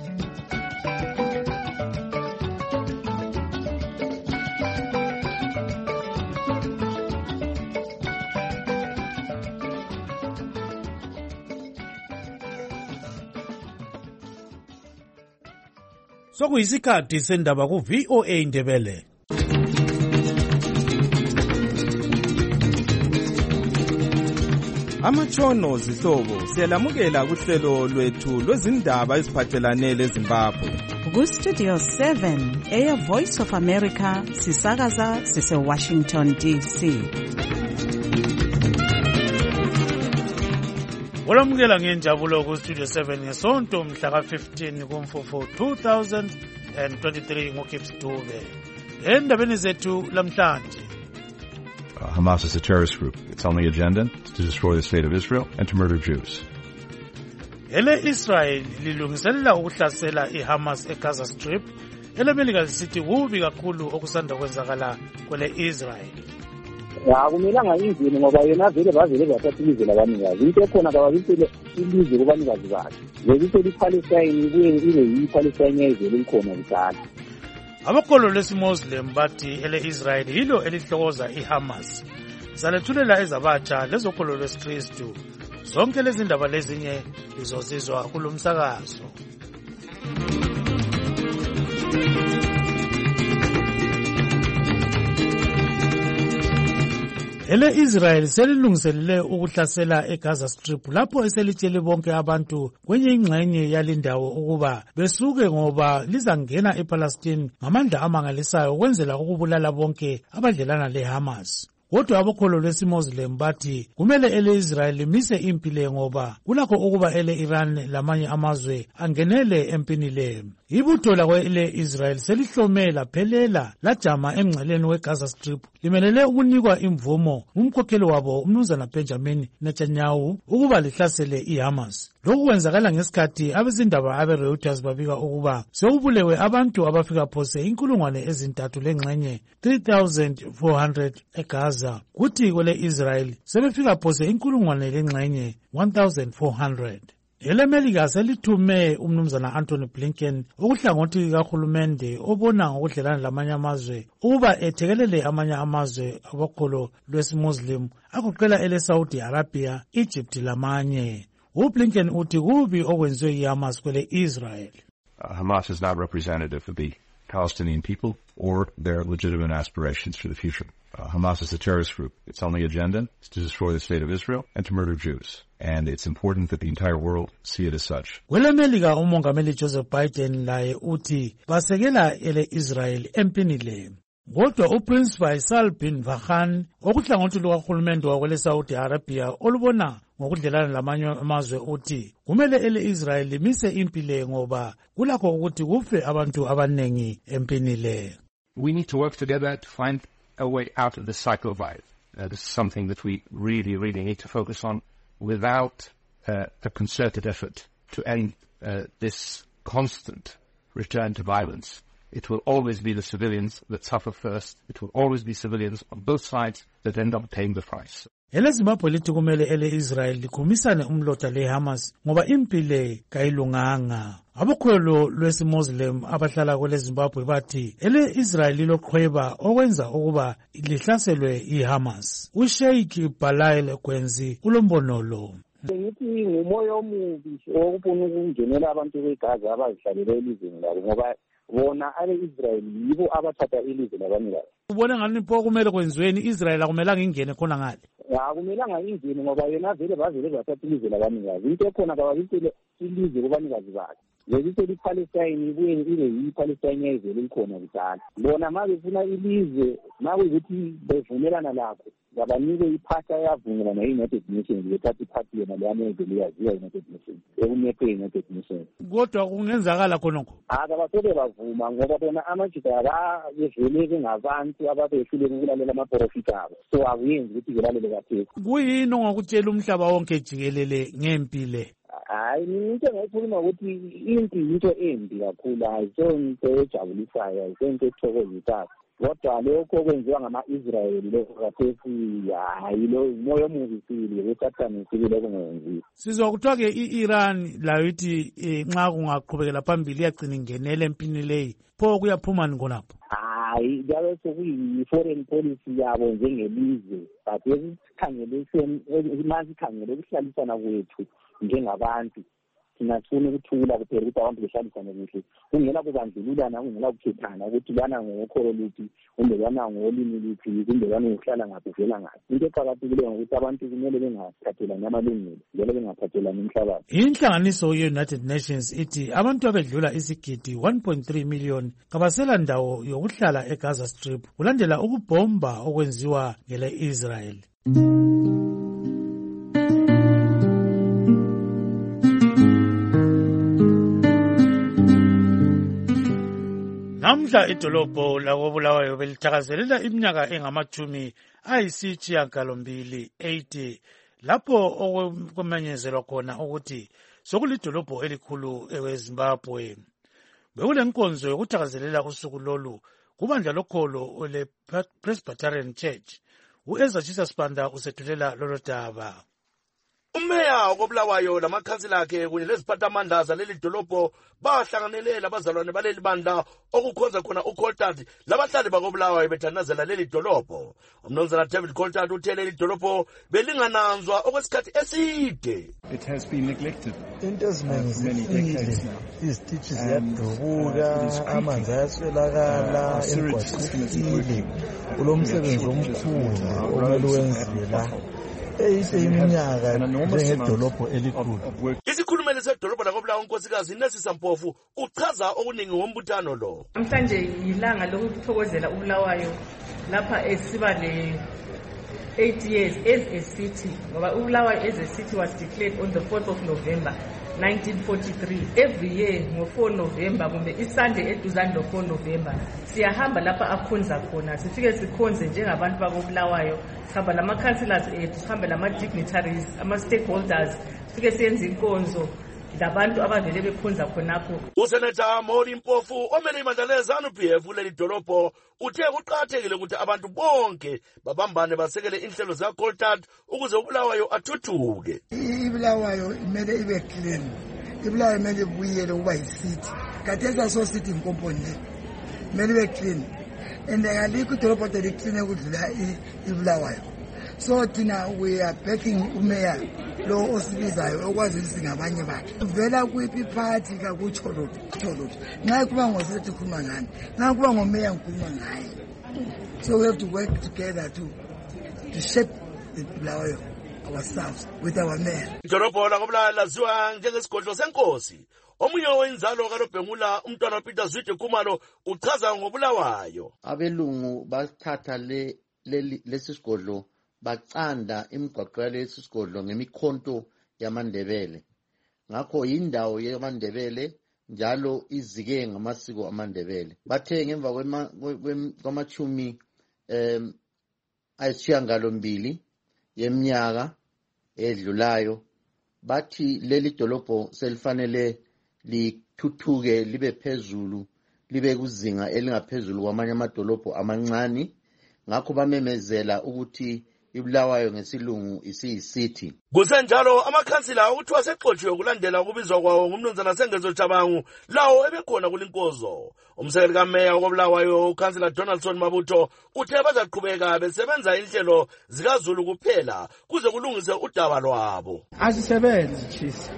Sokuyisikhathi sendaba ku-VOA Indebele. Amatshono zihlobo siyalamukela kuhlelo lwethu lwezindaba eziphathelane leZimbabwe. Ku-Studio 7 Air Voice of America sisakaza sise-Washington DC. Olamukela ngenjabulo ku-Studio 7 ngesonto mhla ka-15 kuMfumfu 2023 ngoGibbs Dube. Endabeni zethu lamhlanje. Hamas is a terrorist group. Its only agenda is to destroy the state of Israel and to murder Jews. Ele Israel lilungiselela ukuhlasela iHamas eGaza Strip. Ele Melika lisithi kubi kakhulu okusanda kwenzakala kwele Israel. Akumelanga ingeni ngoba yena vele bavele bathatha ilizwe labanikazi. Into ekhona kababisele ilizwe kubanikazi bakhe. Lebisele iPalestine ibuye ibe yiPalestine yezwe likhona kudala. Abakholwa lesiMuslim bathi ele Israel yilo elihlokoza iHamas. Zalethulela ezabatsha lezokholwa lwesikristu. Zonke lezi ndaba lezinye lizozizwa kulomsakazo. Ele Israel selilungiselele ukuhlasela eGaza Strip lapho eselitshele bonke abantu kwenye ingxenye yalindawo ukuba besuke ngoba lizangena ePalestine ngamandla amangalisayo ukwenzela ukubulala bonke abadlelana leHamas. Kodwa abakholwa lwesiMuslim bathi kumele ele Israel limise impilo ngoba kulakho ukuba ele Iran lamanye amazwe angenele empini le. Ibutho lakwele Israel selihlomela phelela lajama emngceleni weGaza Strip limelele ukunikwa imvumo umkhokheli wabo umnumzana Benjamin Netanyahu ukuba lihlasele iHamas. Lokhu kwenzakala ngesikhathi abezindaba abeReuters babika ukuba sekubulewe abantu abafika phose 3,000 lengxenye 3,400 eGaza. Kuthi kwele Israel sebefika phose 1,000 lengxenye 1,400. Ele Melika selithume umnumzana Anthony Blinken okuhlangothi kahulumende obona ngokudlelana lamanye amazwe ukuba ethekelele amanye amazwe abakholo lwesiMuslim agoqela ele Saudi Arabia, Egypt lamanye. uBlinken uthi kubi okwenziwe iHamas kwele Israel. Hamas is not representative of the Palestinian people or their legitimate aspirations for the future. Hamas is a terrorist group. Its only agenda is to destroy the state of Israel and to murder Jews. And it's important that the entire world see it as such. Kwele Melika umongameli Joseph Biden laye uthi basekela ele Israel empini le. Kodwa uPrince Faisal bin Farhan okuhlangothi lukahulumende wakwele Saudi Arabia olubona ngokudlelana lamanye amazwe uthi kumele ele Israel limise impilo ngoba kulakho ukuthi kufe abantu abanengi empini le. We need to work together to find a way out of this cycle of violence. This is something that we really need to focus on. Without a concerted effort to end this constant return to violence, it will always be the civilians that suffer first. It will always be civilians on both sides that end up paying the price. Ele Zimbabwe lithi kumele ele Israel likhumisane umlota leHamas ngoba impile kayilunganga. Abakholo lwesiMuslim abahlala kwele Zimbabwe bathi ele Israel liloqhweba okwenza ukuba lihlaselwe iHamas. uSheikh Balail Kwenzi ulombono lo. Ngithi ngumoya omubi okufuna ukungenela abantu beGaza abazihlalele elizweni labo ngoba bona ale-Israel yibo abathatha ilizwe labanikazi. Ubona ngani pho kumele kwenziweni Israel akumelanga ingene khona ngale? Akumelanga ingene ngoba yena vele bavele bathatha ilizwe labanikazi. Into ekhona kababisele ilizwe kubanikazi bakhe. Lebisele iPalestine ibuye ibe yiPalestine yezwe likhona kudala. Bona ma befuna ilizwe nawe ukuthi bevumelana lakho ngabanike iphahla yavumelana ne-United Nations bethatha iphathi yena leyamezwe liyaziwa i-United Nations ekunyephwe i-United Nations. Kodwa kungenzakala khonokho? Akabasele bavuma ngoba bona amaJuda bevele bengabantu ababehluleka ukulalela amaprofiti abo, so akuyenzi ukuthi belalele kathesi. Kuyini ongakutshela umhlaba wonke jikelele ngempile? hayi into engayikhuluma ukuthi into embi kakhulu, ayisonto ejabulisayo, ayisonto ethokozisayo. Kodwa lokho okwenziwa ngama-Israyeli lokho kathesi hayi lo umoya omubi sile wesathane sibile kungenziwa. Sizwa kuthiwa-ke i-Iran layo ithi nxa kungaqhubekela phambili iyagcina ingenele empini leyi, pho kuyaphumani khonapho? Hayi kuyabe sekuyi-foreign policy yabo njengelizwe, but manje sikhangele ukuhlalisana kwethu njengabantu. Thina sifuna ukuthula kuphela ukuthi abantu behlalisane kuhle, kungela kubandlululana, kungela kukhethana ukuthi lana ngokholo luphi kumbe lana ngolimi luphi kumbe lana ngokuhlala ngaphi uvela ngaphi. Into eqakathekileyo ngokuthi abantu kumele bengathathelani amalungelo, njalo bengathathelani umhlabathi. Inhlanganiso ye-United Nations ithi abantu abedlula isigidi 1.3 million kabasela ndawo yokuhlala eGaza Strip kulandela ukubhomba okwenziwa ngele-Israel. Namhla idolobho lakoBulawayo belithakazelela iminyaka engama-80 lapho okumenyezelwa khona ukuthi sokulidolobho elikhulu eZimbabwe. Bekulenkonzo yokuthakazelela usuku lolu kubandla lokholo le-Presbyterian Church. U-Ezra Chisasibanda usethulela lolo daba. Umeya wakoBulawayo lamakhansila akhe kunye leziphathamandla zaleli dolobho bahlanganele labazalwane baleli bandla okukhonza khona uColtard labahlali bakoBulawayo bethanazela leli dolobho. Umnumzana David Coltard uthe leli dolobho belingananzwa okwesikhathi eside. It has been neglected. Into eziningi izitishi ziyadabuka, amanzi ayaswelakala, emgwaqo ulomsebenzi omkhulu okumele wenziwe la. Iminyaka njengedolobho elikhulu. Isikhulumeli sedolobho lakoBulawayo unkosikazi Nesisa Mpofu uchaza okuningi ngombuthano lo. Namhlanje yilanga lokuthokozela uBulawayo lapha esiba le 8 years as a city, ngoba uBulawayo as a city was declared on the 4th of November 1943. Every year ngo-4 November kumbe iSunday eduzane lo-4 November siyahamba lapha akhonza khona, sifike sikhonze njengabantu bakoBulawayo, sihamba lama-councillors ethu, sihambe lama-dignitaries, ama-stakeholders, sifike siyenza inkonzo labantu abavele bekhonza khonapho. Useneta Maureen Mpofu omele ibandla le-ZANU-PF kuleli dolobho uthe kuqakathekile ukuthi abantu bonke babambane basekele inhlelo zikaColtard ukuze uBulawayo athuthuke. iBulawayo imele ibe clean, iBulawayo imele ibuyele ukuba yisithi, khathesi aso-city Nkomponi imele ibe clean, and alikho idolobho eliclean ukudlula iBulawayo. So thina we are backing umeya lo osibizayo okwazi ukuthi singabanye bakhe. Uvela kwiphi party kakutsho lutho. Nxa kuba ngosithi khuluma ngani, nxa kuba ngomeya ngikhuluma ngaye. So we have to work together to shape the Bulawayo ourselves with our mayor. Idolobho lakoBulawayo laziwa njengesigodlo senkosi. Omunye wenzalo kaLobhengula umntwana waPeter Zwide Khumalo uchaza ngoBulawayo. Abelungu bathatha lesi sigodlo bacanda imigwaqo yalesi sigodlo ngemikhonto yamaNdebele. Ngakho yindawo yamaNdebele njalo izike ngamasiko amaNdebele. Bathe ngemva kwamachumi ayisishiyagalombili yeminyaka edlulayo bathi leli dolobho selifanele lithuthuke libe phezulu, libe kuzinga elingaphezulu kwamanye amadolobho amancane. Ngakho bamemezela ukuthi iBulawayo ngesilungu isiyisithi. Kusenjalo amakhansila ukuthiwa sexotshiwe kulandela ukubizwa kwawo ngumnumzana Sengezo Jabangu lawo ebekhona kulinkozo. Umsekeli kameya wakoBulawayo uKhansila Donaldson Mabutho uthe bazaqhubeka besebenza inhlelo zikaZulu kuphela kuze kulungise udaba lwabo. Asisebenzi chisa.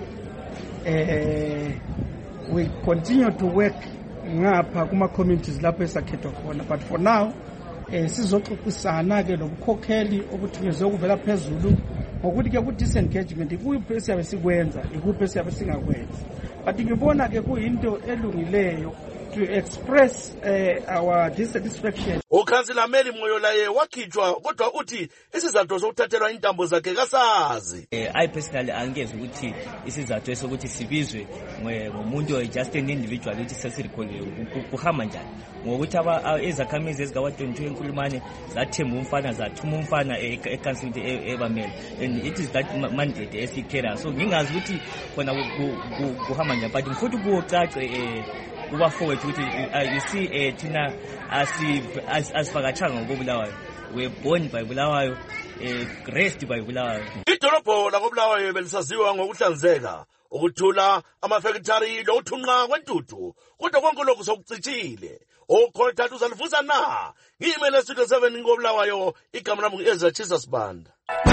We continue to work ngapha kuma communities lapho esakhethwa khona, but for now sizoxoxisana ke nobukhokheli obuthunyezwe kuvela phezulu ngokuthi ke ku disengagement ikuphi esiyabe sikwenza ikuphi esiyabe singakwenza, but ngibona ke kuyinto elungileyo to express our dissatisfaction. Ukhansila Meli Moyolaye wakhitshwa kodwa uthi isizathu sokuthathelwa intambo zakhe kasazi. I personally angeze ukuthi isizathu sokuthi sibizwe ngomuntu just an individual ukuthi sesirikhole kuhamba njani. Ngokuthi ezakhamizi ezika-122 enkulumane zathemba umfana zathuma umfana ekansilini ebamele, and it is that mandate esikhera. So ngingazi ukuthi khona kuhamba njani, but futhi kucace kuba forward ukuthi you see thina asifakatshanga ngokubulawayo, we born by Bulawayo, raised by Bulawayo. Idolobho lakoBulawayo belisaziwa ngokuhlanzeka, ukuthula, amafekithari lokuthunqa kwentuthu, kodwa konke lokhu sokucitshile. Okholthathu uzalivuza na. Ngiyimele Studio 7 ngoBulawayo, igama lami ngu-Ezra Jesus Band.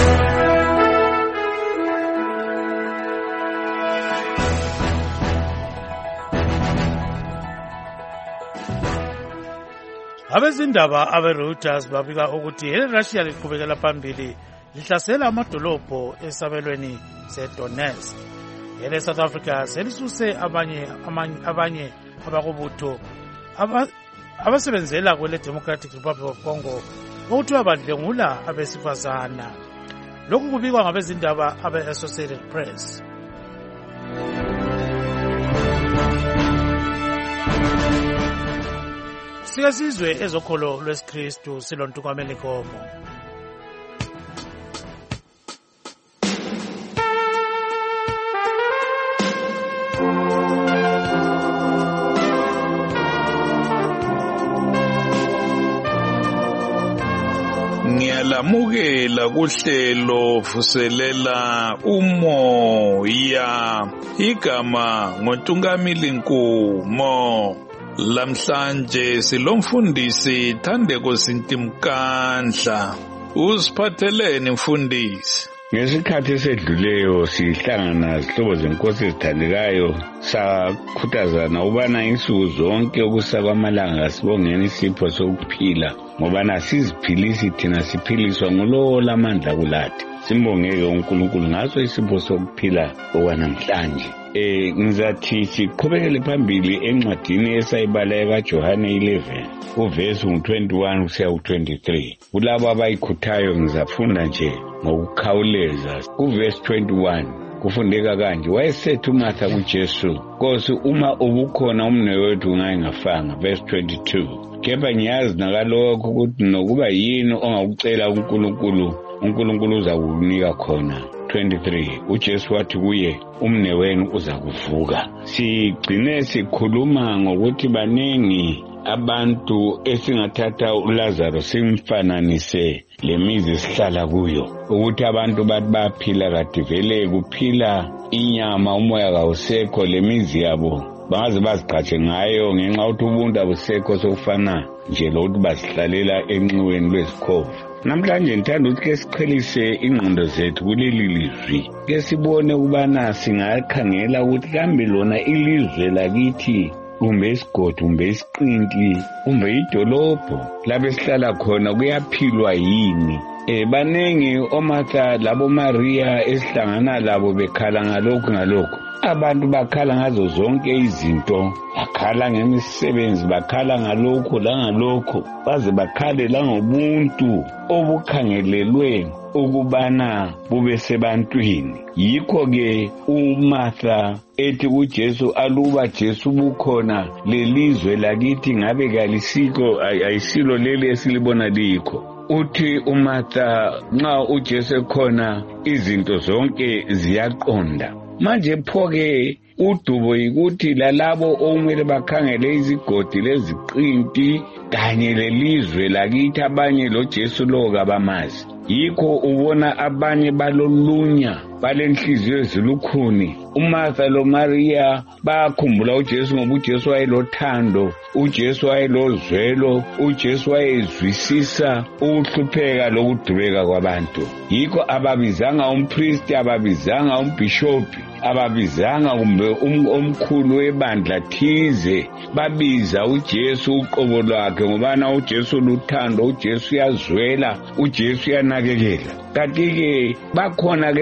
Abezindaba abe-Reuters babika ukuthi iRussia liqhubekela phambili lihlasela amadolobho esabelweni seDonetsk. South Africa selisuse abanye abakubutho abasebenzela kwele Democratic Republic of Congo okuthiwa badlengula abesifazana. Lokhu kubikwa ngabezindaba abe-Associated Press. Sikasizwe ezokholo lwesikristu silontukwamele Nkomo. Ngiyalamukela kuhlelo vuselela umoya, igama ngoNtungamili Nkomo. Lamhlanje silomfundisi Thandeko Sintimkandla. Usiphatheleni mfundisi? Ngesikhathi esedluleyo sihlangana izihlobo zenkosi ezithandekayo sakhuthazana ubana insuku zonke okusakwamalanga sibongeni isipho sokuphila, ngoba siziphilisi thina siphiliswa ngulowo lamandla kulathi. Simbongeke uNkulunkulu ngaso isipho sokuphila okwanamhlanje. Ngizathi siqhubekele phambili encwadini esayibala ekaJohane 11 uvesi 21 kusiya ku-23. Kulabo abayikhuthayo ngizafunda nje ngokukhawuleza. Kuvesi 21 kufundeka kanje, wayesethu uMartha kuJesu, Nkosi, uma ubukhona umnewethu ngayingafanga. Verse 22, kepha ngiyazi nakalokho ukuthi nokuba yini ongakucela uNkulunkulu uzakunika khona. 23, uJesu wathi kuye, umnewenu uzakuvuka. Sigcine sikhuluma ngokuthi baningi abantu esingathatha uLazaro simfananise lemizi sihlala kuyo, ukuthi abantu bathi baphila kade vele kuphila inyama, umoya kawusekho, lemizi yabo bangaze baziqhatshe ngayo ngenxa ukuthi ubuntu abusekho sokufana nje lokuthi basihlalela enxiweni lwesikhovu. Namhlanje ngithanda ukuthi ke siqhelise ingqondo zethu kuleli lizwi, ke sibone ukubana singakhangela ukuthi kambe lona ilizwe lakithi kumbe isigodi, kumbe isiqinti, kumbe idolobho lapho esihlala khona kuyaphilwa yini. Banengi oMartha labo Maria esihlangana labo bekhala ngalokhu. Abantu bakhala ngazo zonke izinto, bakhala ngemisebenzi, bakhala ngalokho langalokho, baze bakhale langobuntu obukhangelelwe ukubana bube sebantwini. Yikho ke uMartha ethi kuJesu, aluba Jesu bukhona lelizwe lakithi ngabe kalisiko, ayisilo leli esilibona likho. Uthi uMartha nxa uJesu ekhona izinto zonke ziyaqonda. Manje pho-ke udubo yikuthi lalabo okumele bakhangele izigodi leziqinti kanye lelizwe lakithi abanye lo Jesu lo kabamazi. Yikho ubona abanye balolunya, balenhliziyo ezilukhuni. uMartha lo Maria bakhumbula uJesu ngoba uJesu wayelothando, uJesu wayelozwelo, uJesu wayezwisisa ukuhlupheka lokudubeka kwabantu. Yikho ababizanga umpristi, ababizanga umbishophi, ababizanga kumbe omkhulu webandla thize, babiza uJesu uqobo lwakhe ngobana uJesu luthando, uJesu uyazwela, uJesu uyanakekela. Kanti ke bakhona ke abantu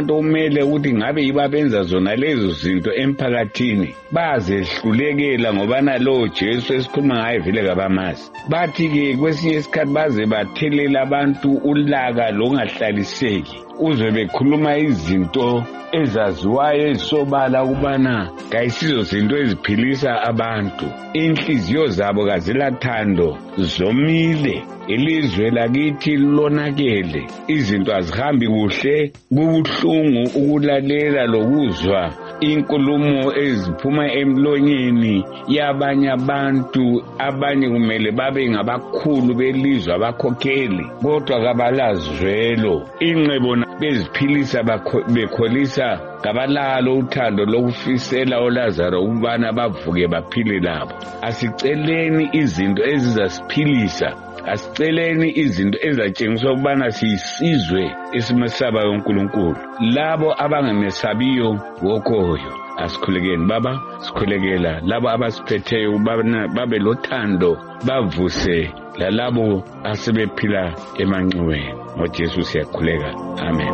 abantu omele ukuthi ngabe ibabenza zona lezo zinto emphakathini bazehlulekela ngoba nalo Jesu esikhuluma ngaye vele kabamazi. Bathi-ke kwesinye isikhathi baze bathelela abantu ulaka longahlaliseki, uzwe bekhuluma izinto ezaziwayo ezisobala ukubana kayisizo zinto eziphilisa abantu. Inhliziyo zabo kazilathando, zomile, ilizwe lakithi lonakele, izinto azihambi kuhle, kubuhlungu ukulalela lokuzwa inkulumo eziphuma emlonyeni yabanye abantu. Abanye kumele babe ngabakhulu belizwe, abakhokheli, kodwa kabalazwelo. Inqebo beziphilisa bekholisa kabalalo uthando lokufisela oLazaro ukubana bavuke baphile labo. Asiceleni izinto ezizasiphilisa, asiceleni izinto ezatshengisa ukubana siyisizwe esimesabayo uNkulunkulu. Labo abangamesabiyo wokoyo asikhulekeni Baba, sikhulekela labo abasiphetheyo ukubana babe lothando, bavuse lalabo asebephila emanxiweni. NgoJesu siyakhuleka, amen.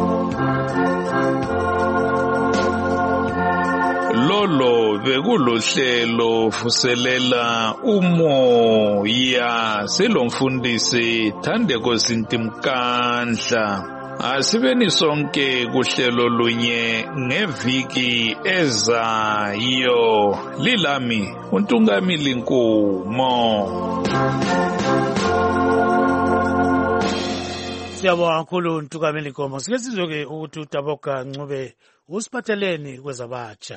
Lolo bekulohlelo vuselela umoya selomfundisi Thandeko Sintimkandla. Asibeni sonke kuhlelo lunye ngeviki ezayo. Lilami uNtungamili Nkumo. Siyabonga kakhulu Ntungamili Nkumo. Sike sizwe ukuthi uTaboka Ncube usiphatheleni kwezabatsha.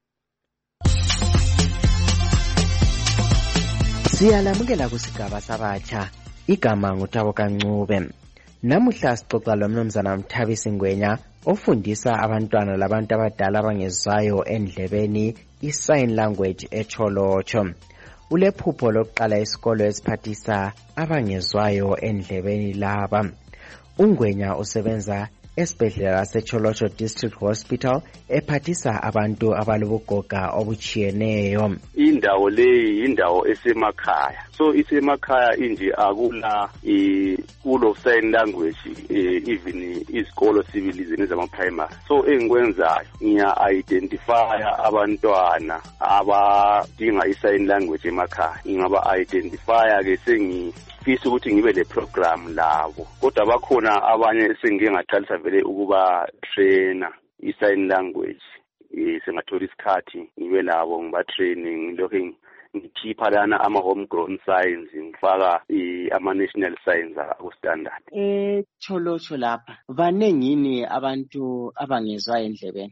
Siyalamukela kusigaba sabatsha. Igama nguTaboka Ncube. Namuhla sixoxa lomnumzana Mthabisi Ngwenya ofundisa abantwana labantu abadala abangezwayo endlebeni i-sign language eCholocho. Ulephupho lokuqala isikolo esiphathisa abangezwayo endlebeni laba. UNgwenya usebenza esibhedlela seCholocho District Hospital ephathisa abantu abalobugoga obuchiyeneyo. Indawo leyi indawo esemakhaya, so isemakhaya inje akula kulo sign language even izikolo sibilizini zamaprimary. So engikwenzayo ngiya-identify abantwana abadinga i-sign language emakhaya, ngingaba-identify ke fisa ukuthi ngibe le program labo, kodwa bakhona abanye esengike ngathalisa vele ukuba trainer i-sign language. Sengathola isikhathi ngibe labo ngiba-training, ngilokhu ngikhipha lana ama-homegrown signs, ngifaka ama-national signs aku-standard. eCholocho lapha banengini abantu abangezwa endlebeni?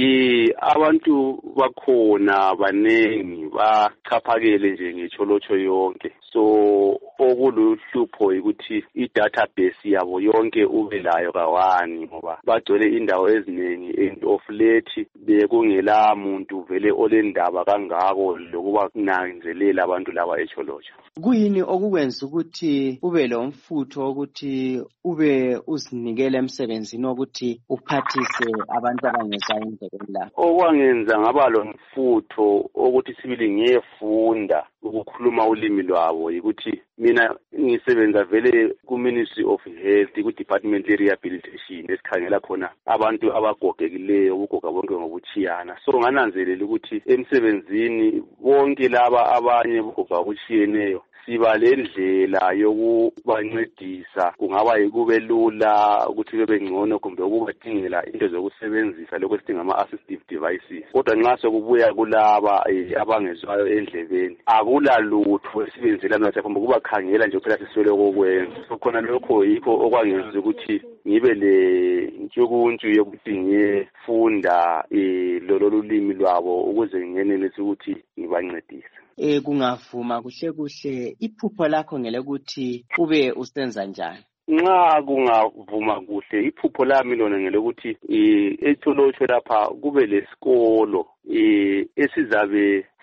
Abantu bakhona banengi, bachaphakele nje ngeCholocho yonke. So okuluhlupho ukuthi i-database yabo yonke ube layo kawani, ngoba bagcwele indawo eziningi, and of late bekungela muntu vele olendaba kangako lokuba kunanzelela abantu laba eCholocho. Kuyini okukwenza ukuthi ube lo mfutho ukuthi ube uzinikele emsebenzini ukuthi uphathise abantu abangezwa endlebeni la? Okwangenza ngaba lo mfutho ukuthi sibili ngiyefunda ukukhuluma ulimi lwabo yikuthi mina ngisebenza vele ku-Ministry of Health, ku-Department le-Rehabilitation esikhangela khona abantu abagogekileyo, ubugoga bonke ngokuchiyana. So ngananzelela ukuthi emsebenzini bonke laba abanye ubugoga obuchiyeneyo siba lendlela yokubancedisa, kungaba yikube lula ukuthi bebe ngcono kumbe ukubadingela into zokusebenzisa lokho esidinga ama-assistive devices. Kodwa nxa sokubuya kulaba abangezwayo endlebeni akula lutho esibenzela nathi kumbe kubakhangela nje kuphela siswele kokwenza. So khona lokho yikho okwangenza ukuthi ngibe le ntshukuntshu yokuthi ngiyefunda lolu limi lwabo ukuze ngenelise ukuthi ngibancedise. Kungavuma kuhle iphupho lakho ngelokuthi ube usenza njani? Nxa kungavuma kuhle iphupho lami lona ngelokuthi eCholocho lapha kube lesikolo esizabe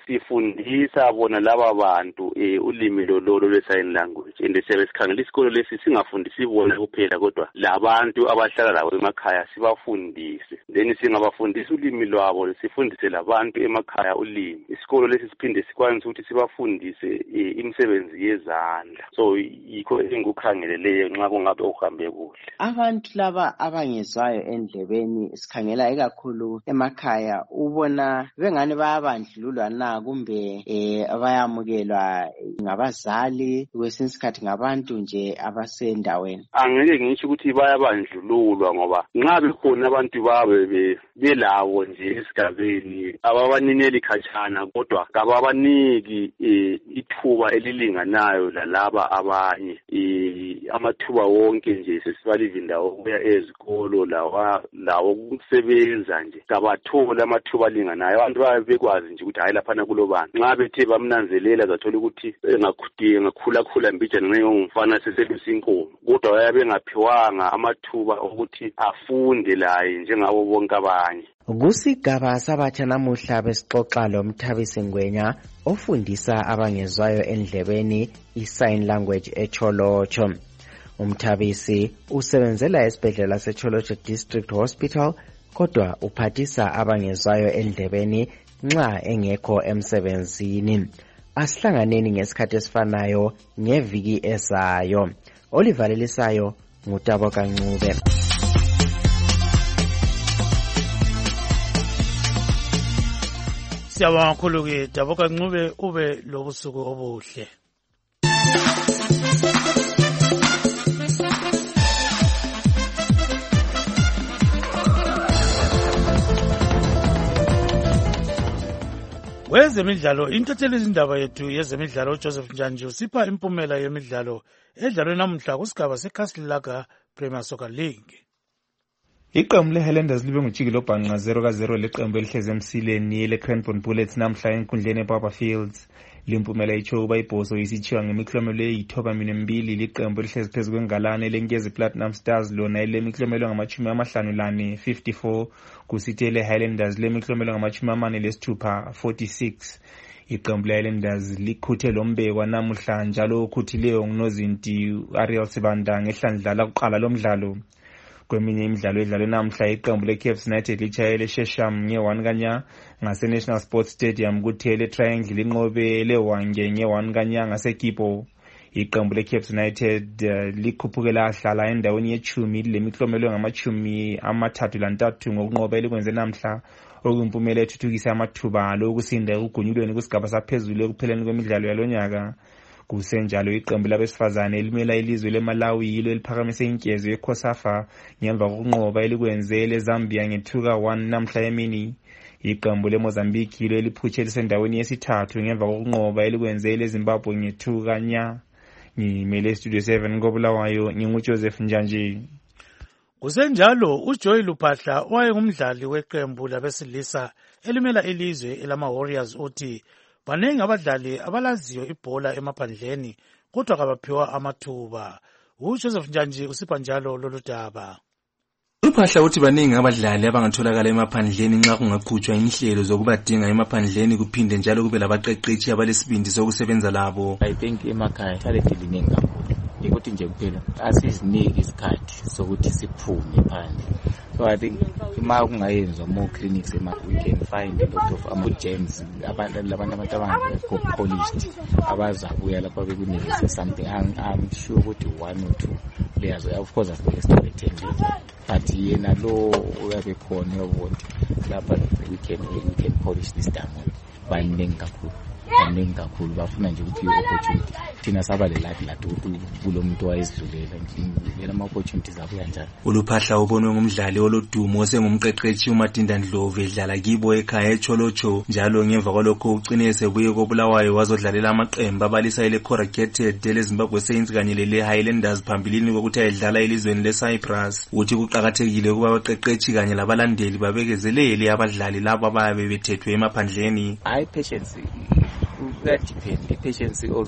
sifundisa bona laba bantu ulimi lolo lwe-sign language, and siyabe sikhangela isikolo lesi singafundisi bona kuphela kodwa labantu abahlala labo emakhaya sibafundise, then singabafundisa ulimi lwabo sifundise labantu emakhaya ulimi. Isikolo lesi siphinde sikwanise ukuthi sibafundise imisebenzi yezandla. So yikho engikukhangeleleyo nxa kungabe uhambe kuhle. Abantu laba abangezwayo endlebeni sikhangela ikakhulu emakhaya, ubona bengani bayabandlululwa na kumbe bayamukelwa ngabazali, kwesinye isikhathi ngabantu nje abasendaweni? Angeke ngitsho ukuthi bayabandlululwa ngoba nxa bekhona abantu babe belawo nje esigabeni ababanineli khatshana kodwa kababaniki ithuba elilinganayo lalaba abanye. Amathuba wonke nje sesibalive indawo ukuya ezikolo lawo ukusebenza nje kabathola amathuba alinganayo. Abantu babe bekwazi nje ukuthi hayi laphana kulobani. Nxa bethe bamnanzelela zathola ukuthi engakhula mbijana ngengumfana seselusa inkomo, kodwa bayabe ngaphiwanga amathuba okuthi afunde laye njengabo bonke abanye. Kusigaba sabatsha namuhla besixoxa loMthabisi Ngwenya ofundisa abangezwayo endlebeni i-sign language eCholocho. Umthabisi usebenzela esibhedlela seCholocho District Hospital kodwa uphathisa abangezwayo endlebeni nxa engekho emsebenzini. Asihlanganeni ngesikhathi esifanayo ngeviki ezayo. Olivalelisayo nguTabo Kancube. Siyabonga kakhulu ke Tabo Kancube, ube lobusuku obuhle. Kwezemidlalo intatheli izindaba yethu yezemidlalo uJoseph Njanji usipha impumela yemidlalo edlalwe namuhla kusigaba seKhasilaga Premier Soccer League. Iqembu leHighlanders libe ngujikelo bhanqa 0-0 leqembu elihleze emsileni leCranbourne Bullets namhla enkundleni eBarber Fields. Limpumela itsho ukuba ibhoso isitshiwa ngemiklomelo eyi-2 liqembu elihlezi phezu kwengalane lenkezi Platinum Stars lona elemiklomelo ngama-54 54, kusithi leHighlanders lemiklomelo ngama-46 46. Iqembu leHighlanders likhuthe lombekwa namuhla njalo okhuthileyo ngunozinti Ariel Sibanda ngehlandla lakuqala lomdlalo. Kweminye imidlalo edlalwe namhla iqembu leCaps United litshayele Shesham nge-1 kanya ngase-National Sports Stadium, kuthi leTriangle linqobe leWange nge-1 kanya ngaseKipo. Iqembu leCaps United likhuphukela ahlala endaweni ye-10 lemiklomelo ngama-33 ngokunqoba elikwenze namhla, okuyimpumela ethuthukisa amathuba lokusinda ekugunyulweni kusigaba saphezulu ekupheleni kwemidlalo yalonyaka. Kusenjalo iqembu labesifazane elimela ilizwe leMalawi yilo eliphakamise inkezo yeCOSAFA ngemva kokunqoba elikwenze leZambia nge-2-1 namhla emini. Iqembu leMozambique yilo eliphutshe lisendaweni yesithathu ngemva kokunqoba elikwenze leZimbabwe nge-2 kanya. Ngimele Studio 7 koBulawayo nginguJoseph Njanji. Kusenjalo uJoy Luphahla owayengumdlali weqembu labesilisa elimela ilizwe elama-Warriors uthi banengi abadlali abalaziyo ibhola emaphandleni kodwa kabaphiwa amathuba. uJoseph Njanji usipha njalo lolu daba. Luphahla uthi baningi abadlali abangatholakala emaphandleni nxa kungaqhutshwa inhlelo zokubadinga emaphandleni kuphinde njalo kube labaqeqetshi abalesibindi sokusebenza labo. I think emakhaya talent liningi kakhulu, ukuthi nje kuphela asiziniki isikhathi sokuthi siphume phandle. So I think uma kungayenzwa more clinics we can find a lot of gems abantu polished abazabuya lapha bekunikise something. I'm sure ukuthi 1 or 2 players, of course as the extra 10, but yena lo uyabe khona yobona lapha we can polish this diamond. Baningi kakhulu bafuna nje ukuthi opportunity thina saba lelathi lathi kulo muntu wayesidlulela ngiyena ama-opportunities abuya njalo. uLuphahla ubonwe ngumdlali olodumo osengumqeqetshi uMatinda Ndlovu edlala kibo ekhaya eCholocho, njalo ngemva kwalokho ucine esebuye koBulawayo wazodlalela amaqembu abalisa ele-Corrugated eleZimbabwe Saints kanye lele-Highlanders phambilini kokuthi ayedlala elizweni leCyprus. Uthi kuqakathekile ukuba abaqeqetshi kanye labalandeli babekezelele abadlali labo abayabe bethethwe emaphandleni. Patience, that depends. The patience also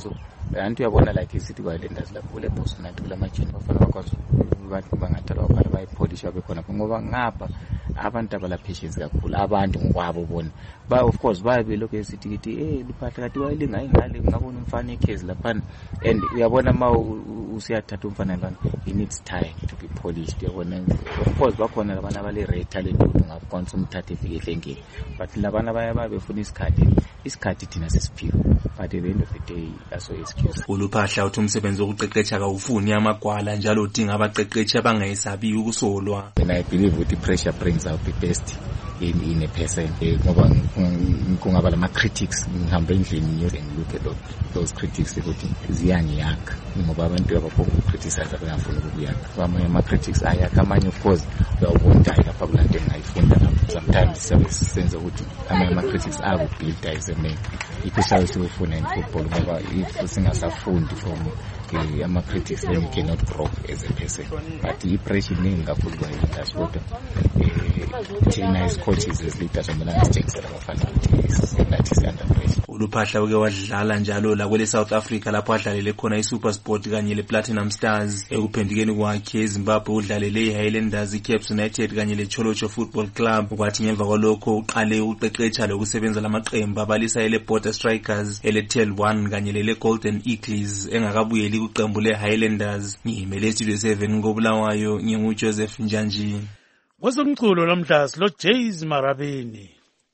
anti uyabona like isithi kwaLenders lapho kule boss nathi kulamajini bafana bakwazi abantu bangathala baphala bayipolish babekhona ngoba ngapha abantu abala patience kakhulu abantu ngokwabo bona of course bayabe lokho esithi luphatha kati wayilinga ingale ngabona umfana ekhezi lapha and uyabona usiyathatha umfana lana he needs time to be polished uyabona of course bakhona labana abale rate talent ngakonke umthathe efike ehlengeni but labana befuna isikhathi thina sesiphiwe but at the end of the day that's all excuse. uLuphahla uthi umsebenzi wokuqeqesha akawufuni amagwala njalo udinga abaqeqeshi abangayisabiyo ukusolwa. And I believe with the pressure brings out the best in a person ngoba kungaba lama critics ngihambe endlini and look at those critics ukuthi ziyangiyakha ngoba abantu abaphoqa ukcriticize abangafuni ukuyakha abanye ama critics ayakha amanye of course uyawubona lapha kulento engayifunda lapho sometimes senze ukuthi ama critics build as a man ikusayo sifuna in football ngoba if singasafundi from ama critics then you cannot grow as a person but i-pressure iningi kakhulu kwaLenders kodwa thina as coaches as leaders omelanga sitshengisela abafana ukuthi nathi siyanda pressure. uLuphahla uke wadlala njalo la kwele South Africa lapho adlalele khona iSuper Sport kanye lePlatinum Stars. Ekuphendukeni kwakhe eZimbabwe udlalele iHighlanders, iCape United kanye leCholocho Football Club. Kwathi ngemva kwalokho uqale uqeqesha lokusebenza lamaqembu abalisa eleBorder Strikers, eleTel 1 kanye leGolden Eagles engakabuyeli kuqembu leHighlanders. Ngimele Studio 7 ngoBulawayo nginguJoseph Njanji. Kwezomculo namhla lo Jays Marabeni.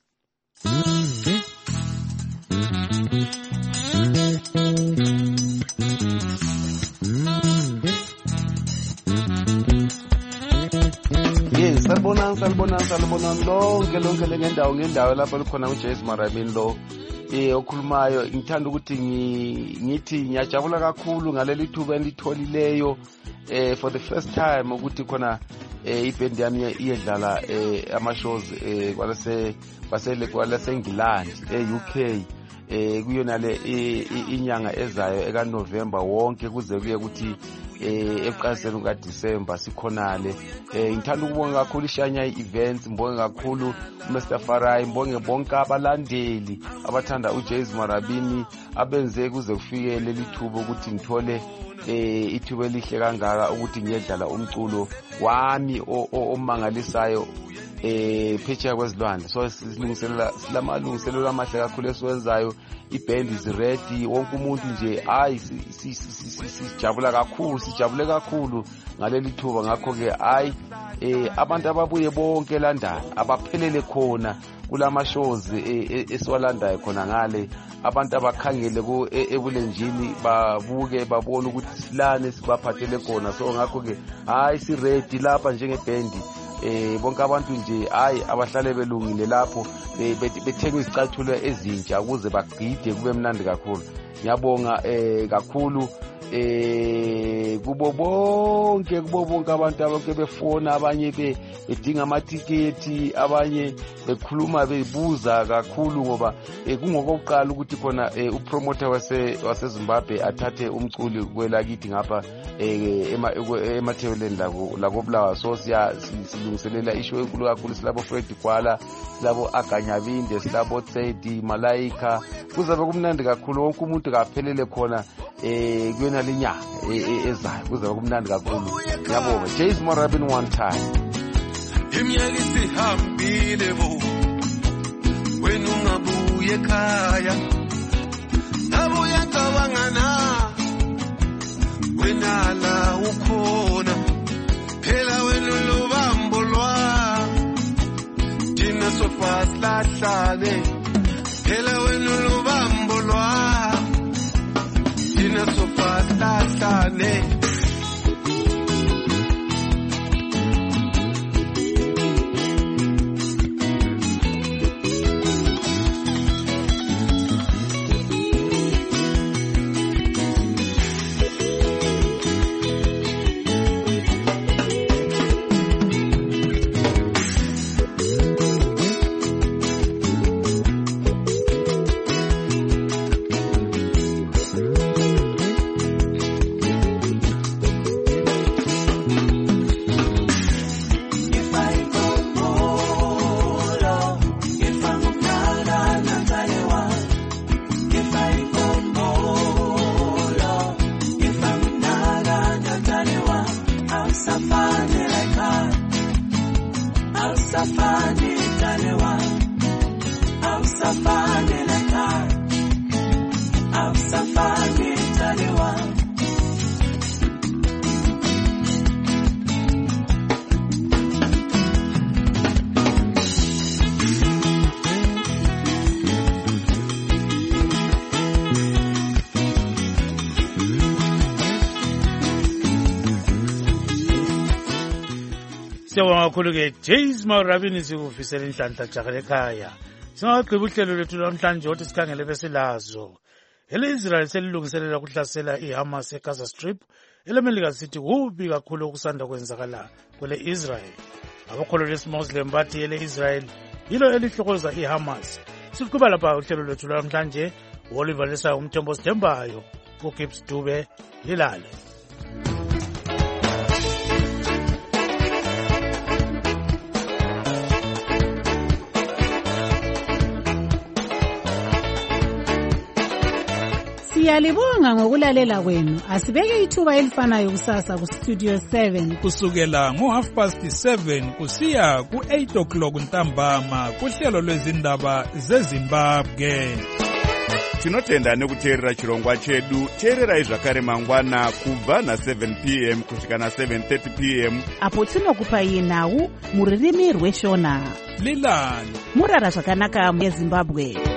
salibonani lonke ngendawo lapho likhona uJays Marabeni lo okhulumayo. Ngithanda ukuthi ngithi ngiyajabula kakhulu ngaleli thuba elitholileyo for the first time ukuthi khona iband yami iyedlala ama-shows kwalase England UK kuyona le inyanga ezayo ekaNovember wonke kuze kuye ukuthi eqaseni kukaDisemba sikhonale. Ngithanda ukubonga kakhulu iShanya events, ngibonge kakhulu uMr Farai, ngibonge bonke abalandeli abathanda uJays Marabeni abenze kuze kufike leli thuba ukuthi ngithole ithuba elihle kangaka ukuthi ngiyedlala umculo wami omangalisayo phetsheya kwezilwandle. So silamalungiselelo amahle kakhulu esiwenzayo. Iband is ready, wonke umuntu nje sijabule kakhulu ngaleli thuba. Ngakho-ke abantu ababuye bonke eLondon abaphelele khona kulama shows esiwalandayo khona ngale, abantu abakhangele ebulenjini babuke babone ukuthi silane sibaphathele khona. So ngakho-ke si-ready lapha njengebhendi. Bonke abantu nje abahlale belungile lapho bethenga izicathulo ezintsha ukuze bagide kube mnandi kakhulu. Ngiyabonga kakhulu kubo bonke abantu abake befona, abanye bedinga amatiketi, abanye bekhuluma bebuza kakhulu ngoba kungokokuqala ukuthi khona upromoter waseZimbabwe athathe umculi kwelakithi ngapha emathebeleni lakobulawa. So silungiselela isho enkulu kakhulu. Silabo Fred Kwala, silabo Aganyabinde, silabo Tsedi Malaika. Kuzabe kumnandi kakhulu, wonke umuntu kaphelele khona kuyona linyanga ezayo. Kuzabe kumnandi kakhulu. Ngiyabonga. Jays Marabeni one time. Iminyaka isihambile bo, wena ungabuye ekhaya, nabuya cabangana, wena la ukhona, phela wena lubambo lwa, thina sofa silahlane, phela wena lubambo lwa, thina sofa silahlane. Siyabonga kakhulu-ke James Marabini sikufisela inhlanhla jakele ekhaya. Singagqiba uhlelo lwethu namhlanje othi sikhangele besilazo. Ele-Israel selilungiselela ukuhlasela iHamas eGaza Strip. Elemelika sithi kubi kakhulu okusanda kwenzakala kwele-Israel. Abakholwa lesi-Muslim bathi ele-Israel yilo elihlokoza iHamas. Siqhuba lapha uhlelo lwethu namhlanje. Oliver Lesa umthembo sithembayo. uGibbs Dube lilale. Siyalibonga ngokulalela kwenu. Asibeke ithuba elifanayo kusasa ku Studio 7 kusukela ngo7:30 kusiya ku8:00 ntambama kuhlelo lwezindaba zeZimbabwe. Tinotenda nekuteerera chirongwa chedu. Teererai zvakare mangwana kubva na7 p.m. kusvika na7:30 p.m. apo tinokupai nhau muririmi rweshona. Lilani murara zvakanaka muZimbabwe.